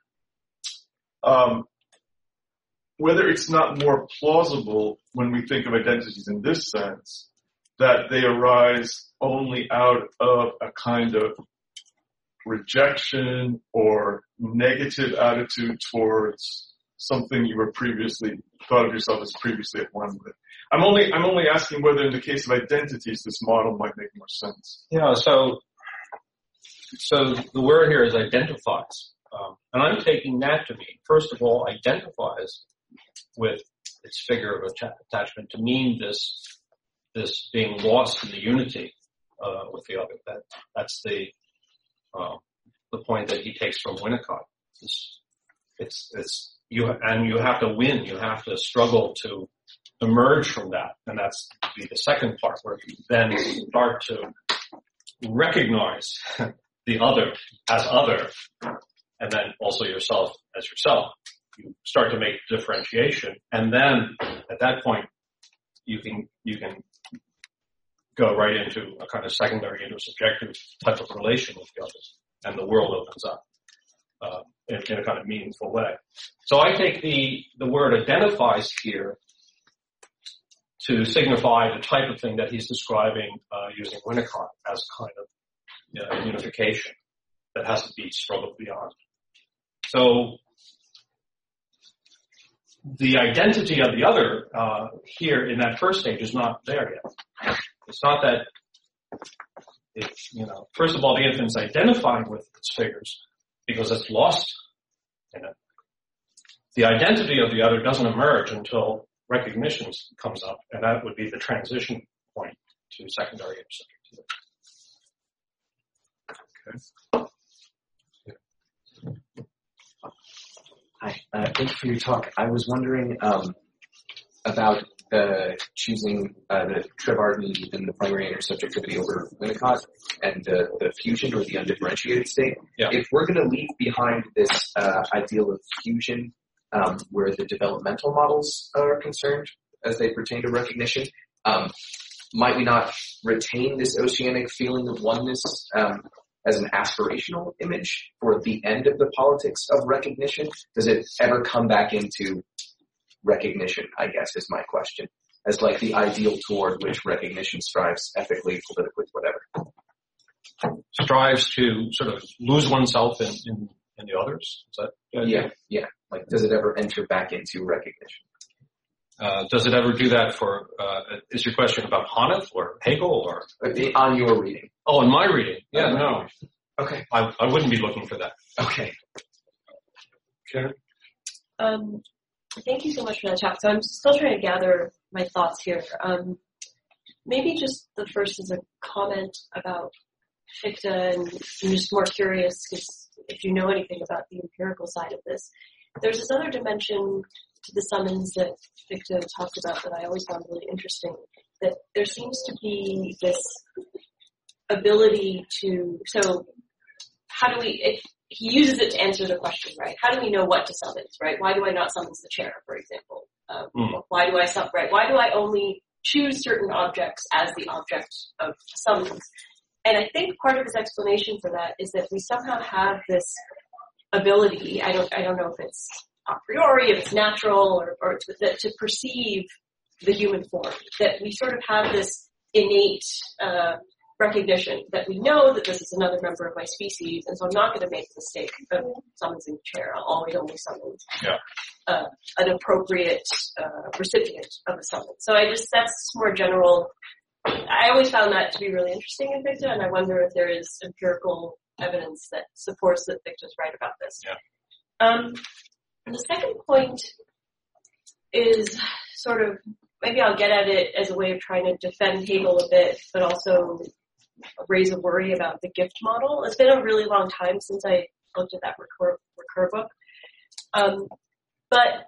um, whether it's not more plausible when we think of identities in this sense, that they arise only out of a kind of rejection or negative attitude towards something you were previously thought of yourself as previously at one with. I'm only I'm only asking whether in the case of identities this model might make more sense. Yeah, so so the word here is identifies. Um, and I'm taking that to mean, first of all, identifies with its figure of attachment to mean this this being lost in the unity uh, with the other. That that's the uh, the point that he takes from Winnicott. is, it's, it's, you, and you have to win, you have to struggle to emerge from that. And that's the, the second part where you then start to recognize the other as other, and then also yourself as yourself. You start to make differentiation, and then at that point, you can, you can go right into a kind of secondary intersubjective type of relation with the others, and the world opens up uh, in, in a kind of meaningful way. So I take the, the word identifies here to signify the type of thing that he's describing uh, using Winnicott as kind of you know, unification that has to be struggled beyond. So the identity of the other uh, here in that first stage is not there yet. It's not that it's, you know, first of all, the infant's identified with its figures because it's lost in it. The identity of the other doesn't emerge until recognition comes up, and that would be the transition point to secondary intersubjectivity. Okay. Hi, uh, thank you for your talk. I was wondering um, about uh, choosing uh, the Trev-Arden and the primary intersubjectivity over Winnicott and uh, the fusion or the undifferentiated state. Yeah. If we're going to leave behind this uh, ideal of fusion um, where the developmental models are concerned as they pertain to recognition, um, might we not retain this oceanic feeling of oneness um, as an aspirational image for the end of the politics of recognition? Does it ever come back into recognition, I guess, is my question, as like the ideal toward which recognition strives ethically, politically, whatever? Strives to sort of lose oneself in, in, in the others? Is that the idea? Yeah, yeah. Like, does it ever enter back into recognition? Uh, does it ever do that for, uh, is your question about Hanneth or Hegel or? On your reading. Oh, in my reading? Yeah, uh, no. Okay. I, I wouldn't be looking for that. Okay. Karen? Um, thank you so much for that talk. So I'm still trying to gather my thoughts here. Um, maybe just the first is a comment about Fichte, and I'm just more curious because if you know anything about the empirical side of this. There's this other dimension to the summons that Fichte talked about that I always found really interesting, that there seems to be this ability to, so how do we, it, he uses it to answer the question, right? How do we know what to summons, right? Why do I not summons the chair, for example? Um, mm. Why do I sum, right? Why do I only choose certain objects as the object of summons? And I think part of his explanation for that is that we somehow have this ability, I don't, I don't know if it's a priori, if it's natural, or, or to, that, to perceive the human form, that we sort of have this innate uh, recognition that we know that this is another member of my species, and so I'm not going to make the mistake of summoning the chair. I'll always only summon yeah. uh, an appropriate uh, recipient of a summons. So I just, that's more general. I always found that to be really interesting in Fichte, and I wonder if there is empirical evidence that supports that Fichte's right about this. Yeah. Um, and the second point is sort of, maybe I'll get at it as a way of trying to defend Hegel a bit, but also raise a worry about the gift model. It's been a really long time since I looked at that Ricoeur, Ricoeur book. Um, but,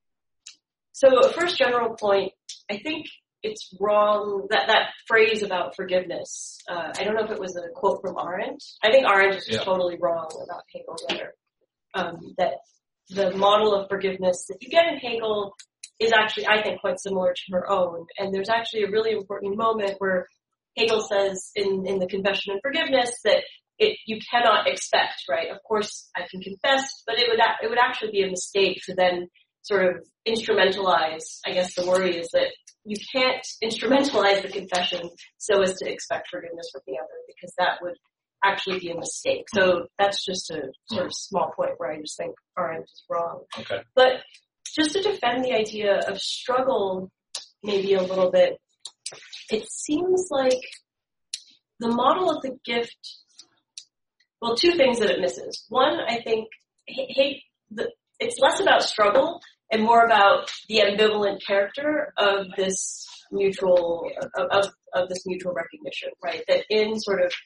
so a first general point, I think it's wrong, that, that phrase about forgiveness, uh, I don't know if it was a quote from Arendt. I think Arendt is just yeah. totally wrong about Hegel's letter. Um, that the model of forgiveness that you get in Hegel is actually, I think, quite similar to her own. And there's actually a really important moment where Hegel says in, in the Confession and Forgiveness that it, you cannot expect, right? Of course, I can confess, but it would, it would actually be a mistake to then sort of instrumentalize. I guess the worry is that you can't instrumentalize the confession so as to expect forgiveness from the other, because that would actually be a mistake. So that's just a sort of small point where I just think Arendt is wrong. Okay. But just to defend the idea of struggle maybe a little bit, it seems like the model of the gift, well, two things that it misses. One, I think, hey, the, it's less about struggle and more about the ambivalent character of this mutual, of, of, of this mutual recognition, right? That in sort of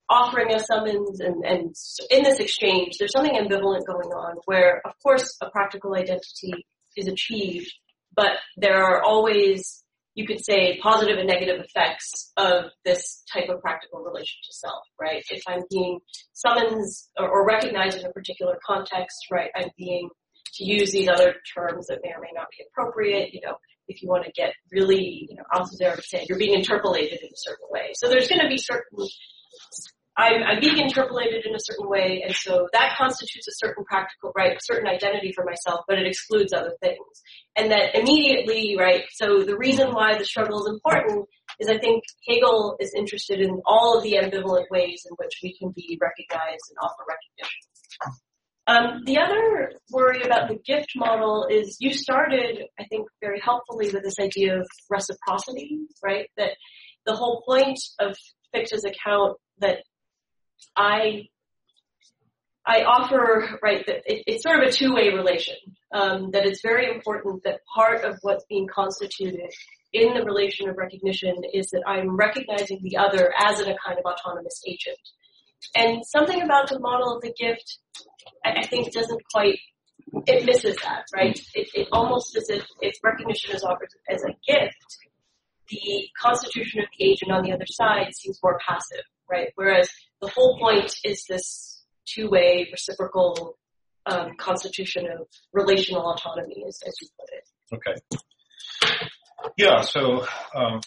offering a summons and, and in this exchange, there's something ambivalent going on where, of course, a practical identity is achieved, but there are always, you could say, positive and negative effects of this type of practical relation to self, right? If I'm being summons or, or recognized in a particular context, right, I'm being, to use these other terms that may or may not be appropriate, you know, if you want to get really, you know, Althusser would say, you're being interpolated in a certain way. So there's going to be certain, I'm, I'm being interpolated in a certain way, and so that constitutes a certain practical, right, a certain identity for myself, but it excludes other things. And that immediately, right, so the reason why the struggle is important is I think Hegel is interested in all of the ambivalent ways in which we can be recognized and offer recognition. Um, the other worry about the gift model is you started, I think, very helpfully with this idea of reciprocity, right? That the whole point of Fichte's account that I I offer, right, that it, it's sort of a two-way relation, um, that it's very important that part of what's being constituted in the relation of recognition is that I'm recognizing the other as in a kind of autonomous agent. And something about the model of the gift, I think, doesn't quite, it misses that, right? It, it almost as if its recognition is offered as a gift, the constitution of the agent on the other side seems more passive, right? Whereas the whole point is this two-way reciprocal um, constitution of relational autonomy, as, as you put it. Okay. Yeah, so um,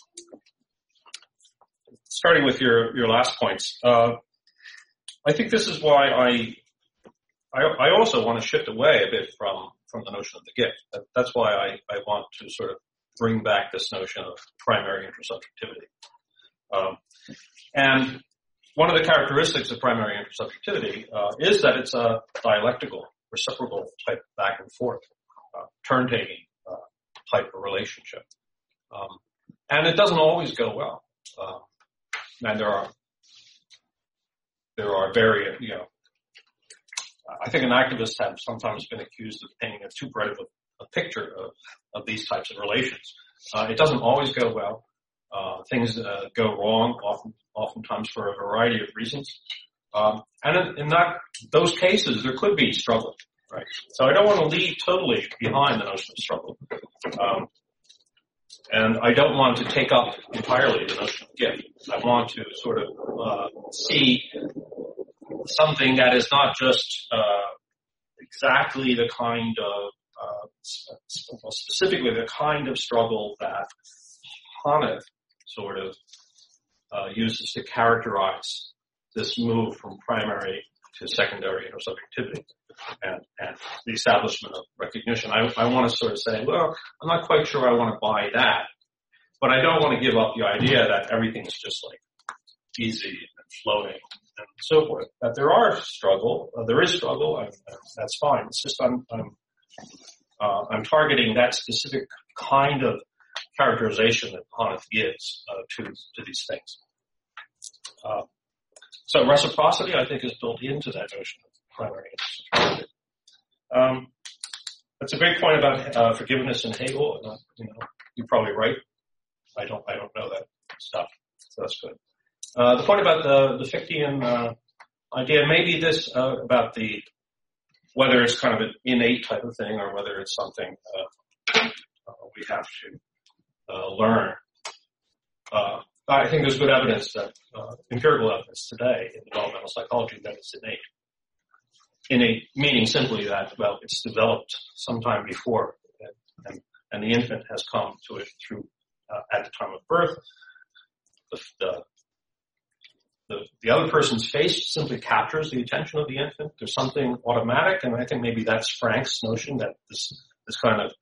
starting with your, your last points, uh, I think this is why I, I I also want to shift away a bit from, from the notion of the gift. That, that's why I, I want to sort of bring back this notion of primary intersubjectivity. Um, and one of the characteristics of primary intersubjectivity uh, is that it's a dialectical, reciprocal type back and forth, uh, turn-taking uh, type of relationship. Um, and it doesn't always go well. Uh, and there are There are very, you know, I think anarchists have sometimes been accused of painting a too bright of a, a picture of, of these types of relations. Uh, it doesn't always go well. Uh, things uh, go wrong, often, oftentimes for a variety of reasons. Um, and in, in that, those cases, there could be struggle, right? So I don't want to leave totally behind the notion of struggle. Um, and I don't want to take up entirely the notion of gift. I want to sort of uh, see something that is not just uh, exactly the kind of, uh, specifically the kind of struggle that Hanneth sort of uh, uses to characterize this move from primary to secondary intersubjectivity and, and the establishment of recognition. I, I want to sort of say, well, I'm not quite sure I want to buy that, but I don't want to give up the idea that everything's just like easy and flowing and so forth. That there are struggle, uh, there is struggle, and, and that's fine. It's just I'm I'm uh, I'm targeting that specific kind of characterization that Hanneth gives uh, to to these things. Uh, so reciprocity, I think, is built into that notion of primary intersubjectivity. Um, that's a great point about uh, forgiveness in Hegel. Uh, you know, you're probably right. I don't I don't know that stuff, so that's good. Uh, the point about the, the Fichtean uh, idea, maybe this uh, about the whether it's kind of an innate type of thing or whether it's something uh, uh, we have to uh, learn. Uh, I think there's good evidence that uh, empirical evidence today in developmental psychology that it's innate. Innate meaning simply that, well, it's developed sometime before, and, and the infant has come to it through uh, at the time of birth. The, the The, the other person's face simply captures the attention of the infant. There's something automatic, and I think maybe that's Frank's notion that this this kind of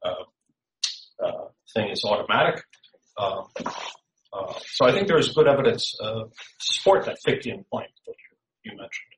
uh, uh, thing is automatic. Uh, uh, so I think there is good evidence uh, to support that Fichtean point that you, you mentioned.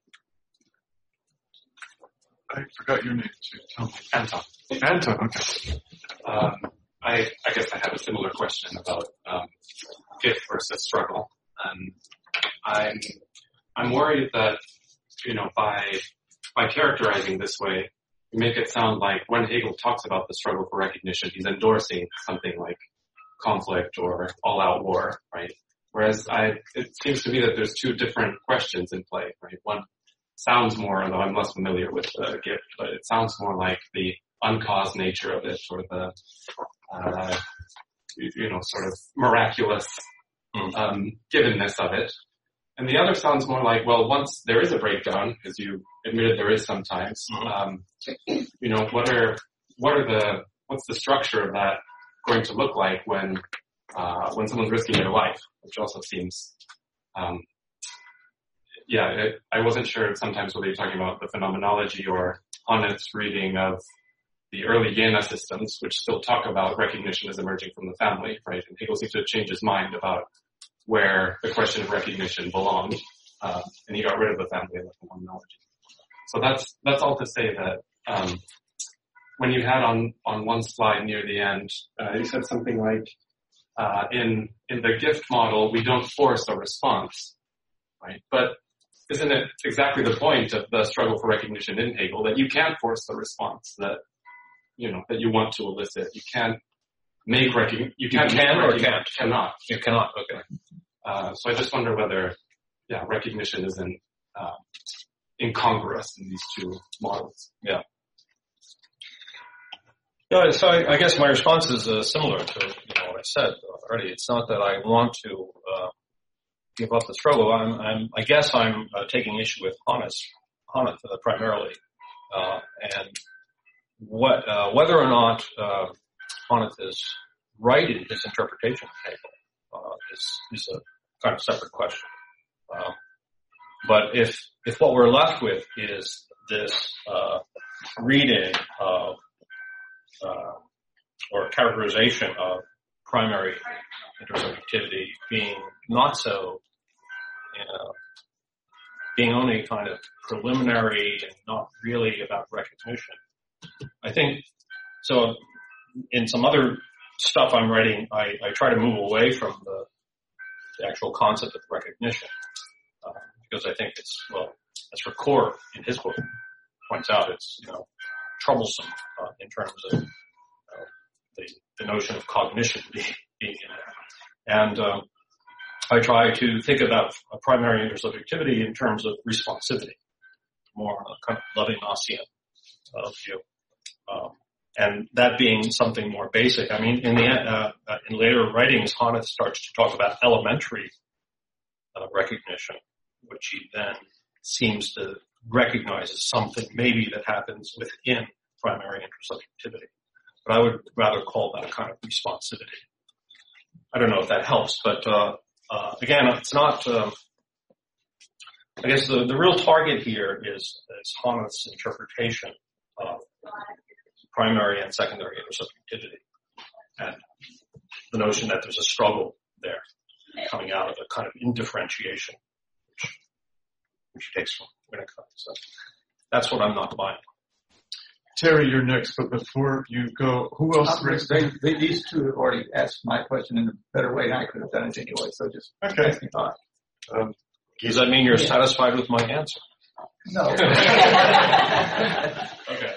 I forgot your name too. Tell me. Anton. Anton, okay. Um, I, I guess I have a similar question about um, gift versus struggle. Um, I'm I'm worried that, you know, by by characterizing this way, you make it sound like when Hegel talks about the struggle for recognition, he's endorsing something like conflict or all-out war, right? Whereas I, it seems to me that there's two different questions in play, right? One sounds more, although I'm less familiar with the gift, but it sounds more like the uncaused nature of it, or the, uh, you know, sort of miraculous um, givenness of it. And the other sounds more like, well, once there is a breakdown, as you admitted there is sometimes, um, you know, what are what are the what's the structure of that going to look like when uh, when someone's risking their life, which also seems, um, yeah, it, I wasn't sure sometimes whether you're talking about the phenomenology or Honneth's reading of the early Jena systems, which still talk about recognition as emerging from the family, right? And Hegel seems to have changed his mind about where the question of recognition belonged, uh, and he got rid of the family and the phenomenology. So that's that's all to say that um, when you had on on one slide near the end, uh, you said something like, uh, in in the gift model, we don't force a response, right? But isn't it exactly the point of the struggle for recognition in Hegel that you can't force the response that you know that you want to elicit? You can't make recognition. You can't you can make or can't. Cannot. You cannot. Okay. Uh, so I just wonder whether, yeah, recognition isn't uh, incongruous in these two models. Yeah. Yeah. So I, I guess my response is uh, similar to you know what I said already. It's not that I want to uh, give up the struggle. I'm, I'm I guess I'm uh, taking issue with Honneth, Honneth uh, primarily, uh, and what uh, whether or not uh, Honneth is right in his interpretation of Hegel uh, is is a kind of separate question. Uh, but if if what we're left with is this uh, reading of uh, or characterization of primary intersubjectivity being not so, you know, being only kind of preliminary and not really about recognition, I think so. In some other stuff I'm writing, I, I try to move away from the, the actual concept of recognition, uh, because I think it's, well, as Ricoeur in his book points out, it's, you know, troublesome uh, in terms of uh, the, the notion of cognition being, being in there. And um, I try to think about a primary intersubjectivity in terms of responsivity, more on a kind of Levinasian uh, view. Um, And that being something more basic. I mean, in the uh, uh, in later writings, Honneth starts to talk about elementary uh, recognition, which he then seems to recognize as something maybe that happens within primary intersubjectivity. But I would rather call that a kind of responsivity. I don't know if that helps, but uh, uh, again, it's not. Um, I guess the, the real target here is, is Honneth's interpretation of primary and secondary intersubjectivity, and the notion that there's a struggle there coming out of a kind of indifferentiation, which, which takes from Winnicott. So that's what I'm not buying. Terry, you're next, but before you go, who else? Uh, they, they, these two have already asked my question in a better way than I could have done it anyway, so just okay. ask me on. Um, Does that mean you're yeah. satisfied with my answer? No. Okay.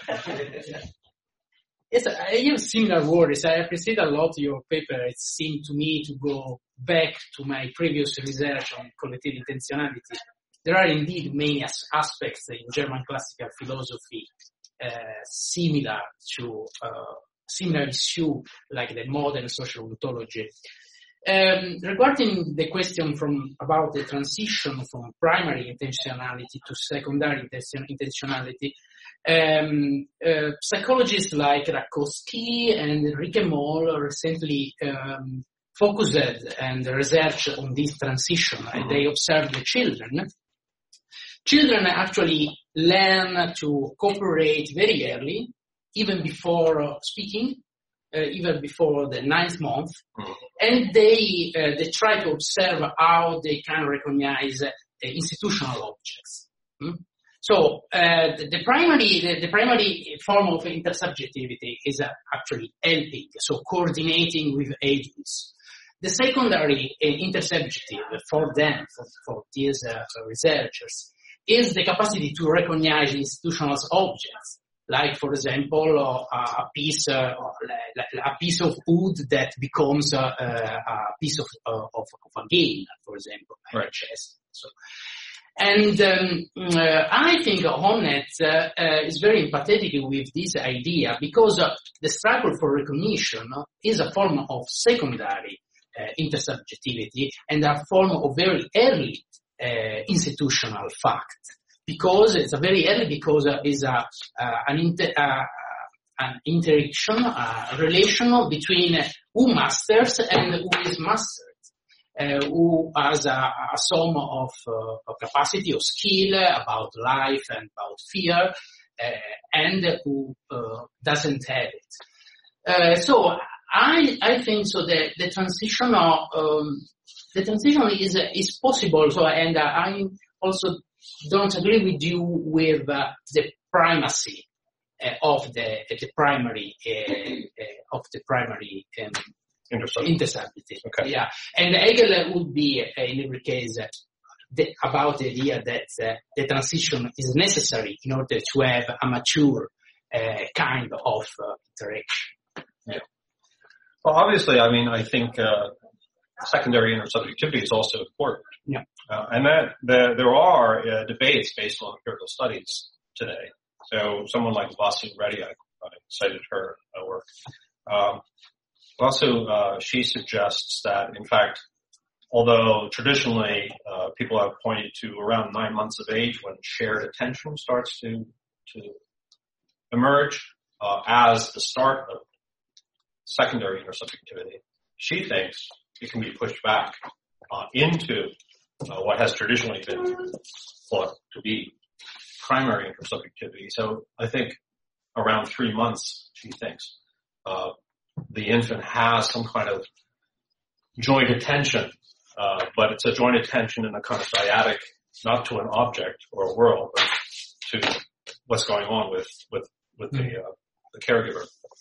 Yes, I have similar worries. I appreciate a lot your paper. It seemed to me to go back to my previous research on collective intentionality. There are indeed many as- aspects in German classical philosophy uh, similar to uh, similar issue like the modern social ontology. Um, regarding the question from about the transition from primary intentionality to secondary intention- intentionality, um, uh, psychologists like Rakowski and Enrique Moll recently um, focused and researched on this transition, and they observed the children. Children actually learn to cooperate very early, even before uh, speaking. Uh, even before the ninth month, mm-hmm. and they uh, they try to observe how they can recognize uh, institutional objects. Hmm? So uh, the, the primary the, the primary form of intersubjectivity is uh, actually helping, so coordinating with agents. The secondary uh, intersubjective for them, for, for these uh, researchers, is the capacity to recognize institutional objects. like, for example, uh, a piece, uh, a piece of wood that becomes uh, uh, a piece of, uh, of, of a game, for example, like chess. So, and um, uh, I think Honneth uh, uh, is very empathetic with this idea because uh, the struggle for recognition is a form of secondary uh, intersubjectivity and a form of very early uh, institutional fact. Because it's a very early, because uh, it's a, uh, an, inter, uh, an interaction, a relation between who masters and who is mastered. Uh, who has a, a sum of, uh, of capacity, of skill about life and about fear, uh, and who uh, doesn't have it. Uh, so I I think so that the transition of, um, the transition is is possible. So and uh, I also don't agree with you with uh, the primacy uh, of the the primary uh, uh, of the primary. Um, Intersubjectivity. Okay. Yeah. And Hegel would be, uh, in every case, uh, the, about the idea that uh, the transition is necessary in order to have a mature uh, kind of uh, interaction. Yeah. Well, obviously, I mean, I think uh, secondary intersubjectivity is also important. Yeah. Uh, and that the, there are uh, debates based on empirical studies today. So someone like Vasu Reddy, I, I cited her uh, work. Um, Also, uh, she suggests that, in fact, although traditionally uh, people have pointed to around nine months of age when shared attention starts to to emerge uh, as the start of secondary intersubjectivity, she thinks it can be pushed back uh, into uh, what has traditionally been thought to be primary intersubjectivity. So I think around three months, she thinks. Uh, the infant has some kind of joint attention, uh, but it's a joint attention in a kind of dyadic, not to an object or a world, but to what's going on with, with, with the, uh, the caregiver,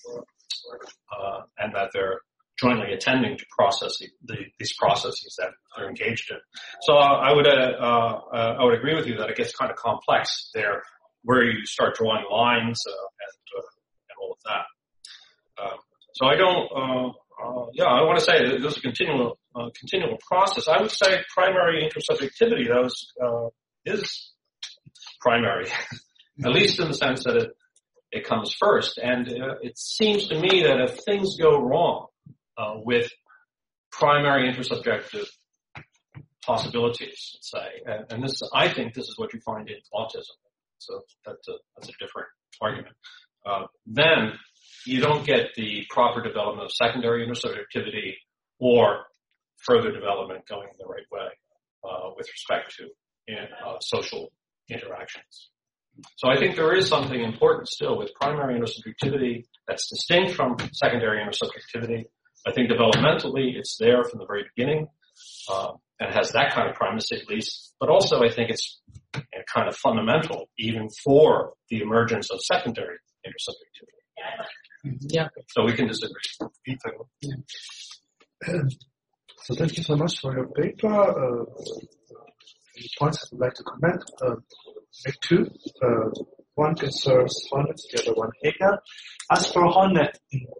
uh, and that they're jointly attending to process the, these processes that they're engaged in. So uh, I would, uh, uh, I would agree with you that it gets kind of complex there, where you start drawing lines, uh, and, uh, and all of that. Um, So I don't, uh, uh, yeah, I want to say that there's a continual, uh, continual process. I would say primary intersubjectivity, though, is, uh, is primary, at least in the sense that it, it comes first. And uh, it seems to me that if things go wrong, uh, with primary intersubjective possibilities, let's say, and, and this, I think this is what you find in autism. So that's a, that's a different argument. Uh, then, you don't get the proper development of secondary intersubjectivity or further development going in the right way uh, with respect to uh, social interactions. So I think there is something important still with primary intersubjectivity that's distinct from secondary intersubjectivity. I think developmentally it's there from the very beginning uh, and has that kind of primacy at least. But also I think it's kind of fundamental even for the emergence of secondary intersubjectivity. Yeah. So we can disagree. Yeah. Um, so thank you so much for your paper. Uh, any points I would like to comment? Uh, make two. Uh, one concerns Honneth, the other one Hegel. As for Honneth,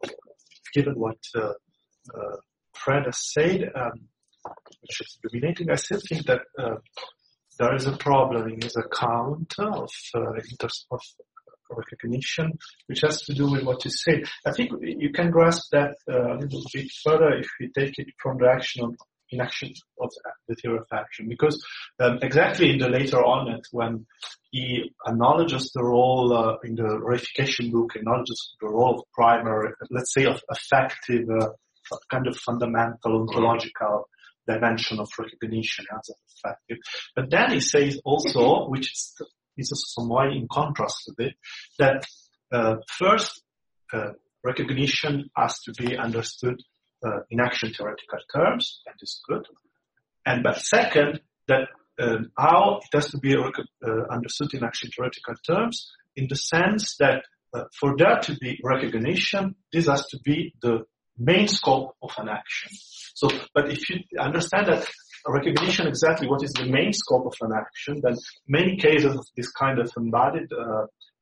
given what uh, uh, Fred has said, um, which is dominating, I still think that uh, there is a problem in his account of uh, inter- of recognition, which has to do with what you said. I think you can grasp that uh, a little bit further if we take it from the action of inaction of the theory of action, because um, exactly in the later on it, when he acknowledges the role uh, in the reification book, acknowledges the role of primary, let's say, of affective, uh, kind of fundamental ontological dimension of recognition as affective. But then he says also, which is is some way in contrast to it, that uh, first uh, recognition has to be understood uh, in action theoretical terms, and is good. And but second, that um, how it has to be rec- uh, understood in action theoretical terms, in the sense that uh, for there to be recognition, this has to be the main scope of an action. So, but if you understand that recognition exactly what is the main scope of an action, then many cases of this kind of embodied uh,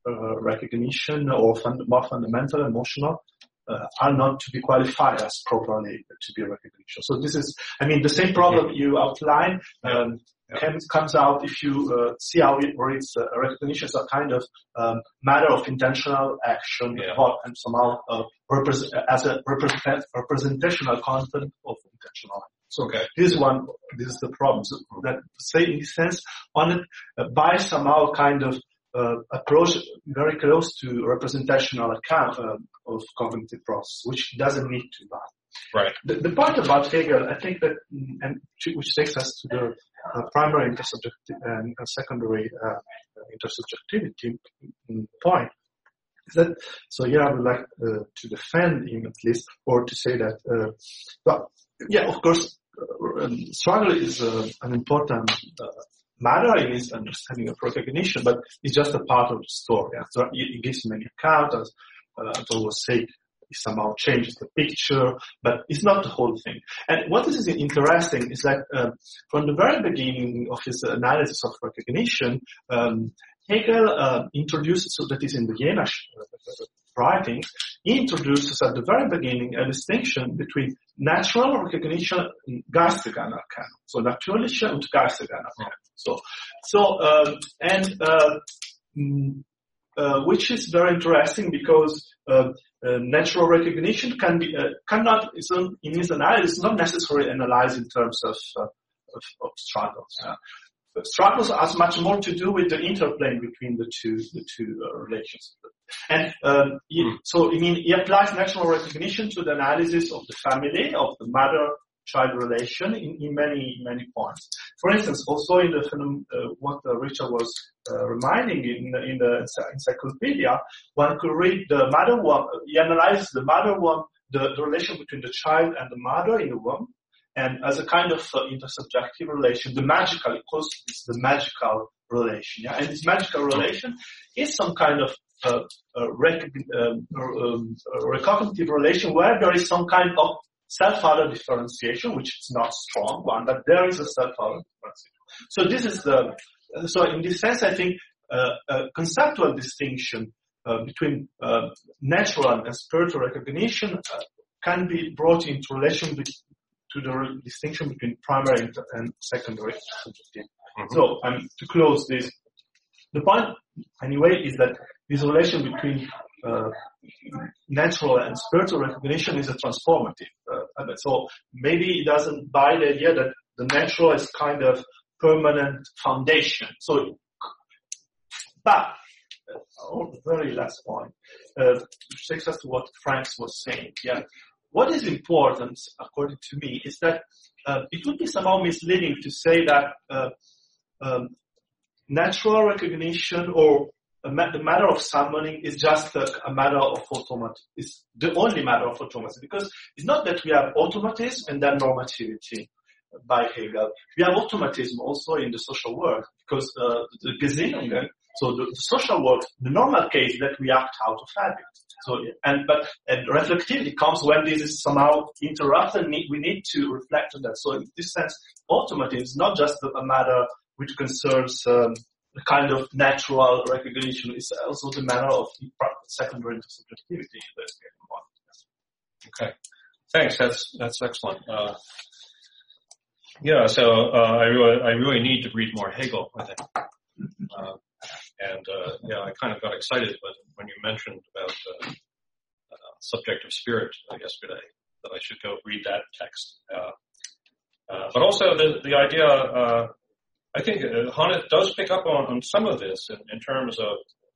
uh, recognition or fund- more fundamental emotional uh, are not to be qualified as properly to be recognition. So this is, I mean, the same problem you outline um, Yeah. comes, comes out if you uh, see how it reads uh, recognition as a kind of um, matter of intentional action Yeah. or, and somehow uh, represent, as a represent, representational content of intentional. So Okay. this is one, this is the problem. So that say in this sense, on it, uh, by somehow kind of uh, approach very close to representational account uh, of cognitive process, which doesn't need to that. Right. The, the part about Hegel, I think that, mm, and which takes us to the uh, primary intersubjective and uh, secondary uh, intersubjectivity mm, point, is that, so here I would like uh, to defend him at least, or to say that, uh, well, yeah, of course, uh, um, struggle is uh, an important uh, matter in his understanding of recognition, but it's just a part of the story. Yeah? So it gives many accounts, as uh, Anton was saying, it somehow changes the picture, but it's not the whole thing. And what is interesting is that uh, from the very beginning of his analysis of recognition, um, Hegel uh, introduces, so that is in the Jena uh, writings, he introduces at the very beginning a distinction between natural recognition and geistige Anerkennung. So natürliche und geistige Anerkennung. So, so um, and uh, mm, uh, which is very interesting because uh, uh, natural recognition can be uh, cannot in his analysis not necessarily analyzed in terms of uh, of, of struggles. Uh, but struggles has much more to do with the interplay between the two the two uh, relations. And um, he, so I mean he applies natural recognition to the analysis of the family, of the mother-child relation in, in many many points. For instance, also in the film, uh, what uh, Richard was uh, reminding in the, in the encyclopedia, one could read the mother womb. He analyzes the mother womb, the, the relation between the child and the mother in the womb, and as a kind of uh, intersubjective relation, the magical, it calls this the magical relation. Yeah, and this magical relation is some kind of uh, uh, rec- um, um, uh, recognitive relation where there is some kind of self-other differentiation, which is not strong one, but there is a self-other differentiation. So this is the, uh, so in this sense, I think uh, a conceptual distinction uh, between uh, natural and spiritual recognition uh, can be brought into relation with, to the re- distinction between primary and, and secondary subjective. Mm-hmm. So, um, to close this, the point anyway is that this relation between uh, natural and spiritual recognition is a transformative. Uh, so maybe it doesn't buy the idea that the natural is kind of permanent foundation. So, but oh, the very last point, uh, which takes us to what Franks was saying. Yeah, what is important, according to me, is that uh, it would be somehow misleading to say that uh, um, natural recognition or a ma- the matter of summoning is just a, a matter of automatism. It's the only matter of automatism, because it's not that we have automatism and then normativity by Hegel. We have automatism also in the social world, because uh, the Gesinnungen, so the, the social world, the normal case that we act out of habit. So, and but and reflectivity comes when this is somehow interrupted. We need to reflect on that. So, in this sense, automatism is not just a matter which concerns um, the kind of natural recognition. It's also the matter of secondary intersubjectivity. Okay, thanks. That's that's excellent. Uh, yeah, so uh, I really I really need to read more Hegel, I think. Uh, and uh, yeah, I kind of got excited when when you mentioned about uh, uh, subjective spirit uh, yesterday, that I should go read that text. Uh, uh, but also the the idea. Uh, I think uh, Hanneth does pick up on, on some of this in, in terms of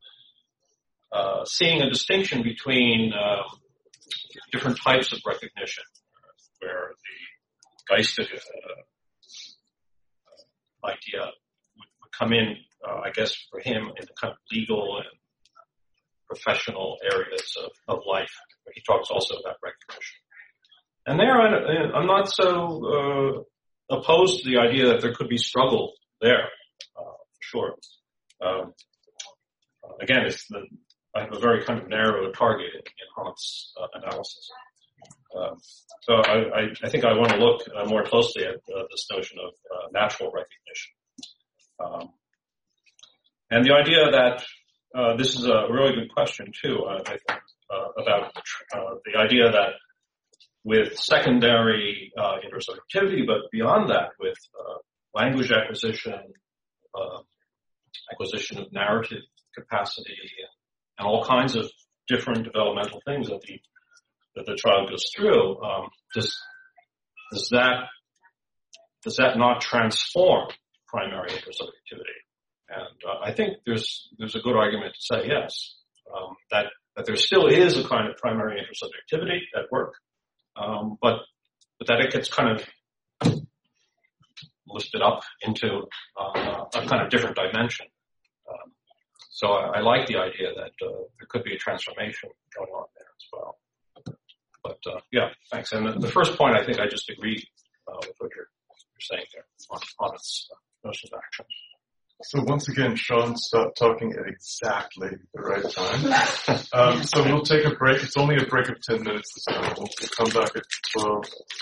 uh, seeing a distinction between uh, different types of recognition, uh, where the geistige uh, uh, idea would, would come in, uh, I guess, for him in the kind of legal and professional areas of, of life. He talks also about recognition. And there, I, I'm not so uh, opposed to the idea that there could be struggle there, uh, for sure. Um, uh, again, it's the, I have a very kind of narrow target in, in Hanneth's uh, analysis. Um, so I, I, I think I want to look uh, more closely at uh, this notion of uh, natural recognition. Um, and the idea that uh, this is a really good question too, uh, I think, uh, about uh, the idea that with secondary uh, intersubjectivity, but beyond that, with uh, language acquisition, uh, acquisition of narrative capacity, and all kinds of different developmental things that the that the child goes through, um, does does that does that not transform primary intersubjectivity? And uh, I think there's there's a good argument to say yes, um, that that there still is a kind of primary intersubjectivity at work, um, but but that it gets kind of lifted up into uh, a kind of different dimension. Um, so I, I like the idea that uh, there could be a transformation going on there as well. But uh, yeah, thanks. And the, the first point, I think I just agree uh, with what you're, you're saying there on, on its uh, notion of action. So once again, Sean stopped talking at exactly the right time. Um, so we'll take a break. It's only a break of ten minutes this time. We'll come back at twelve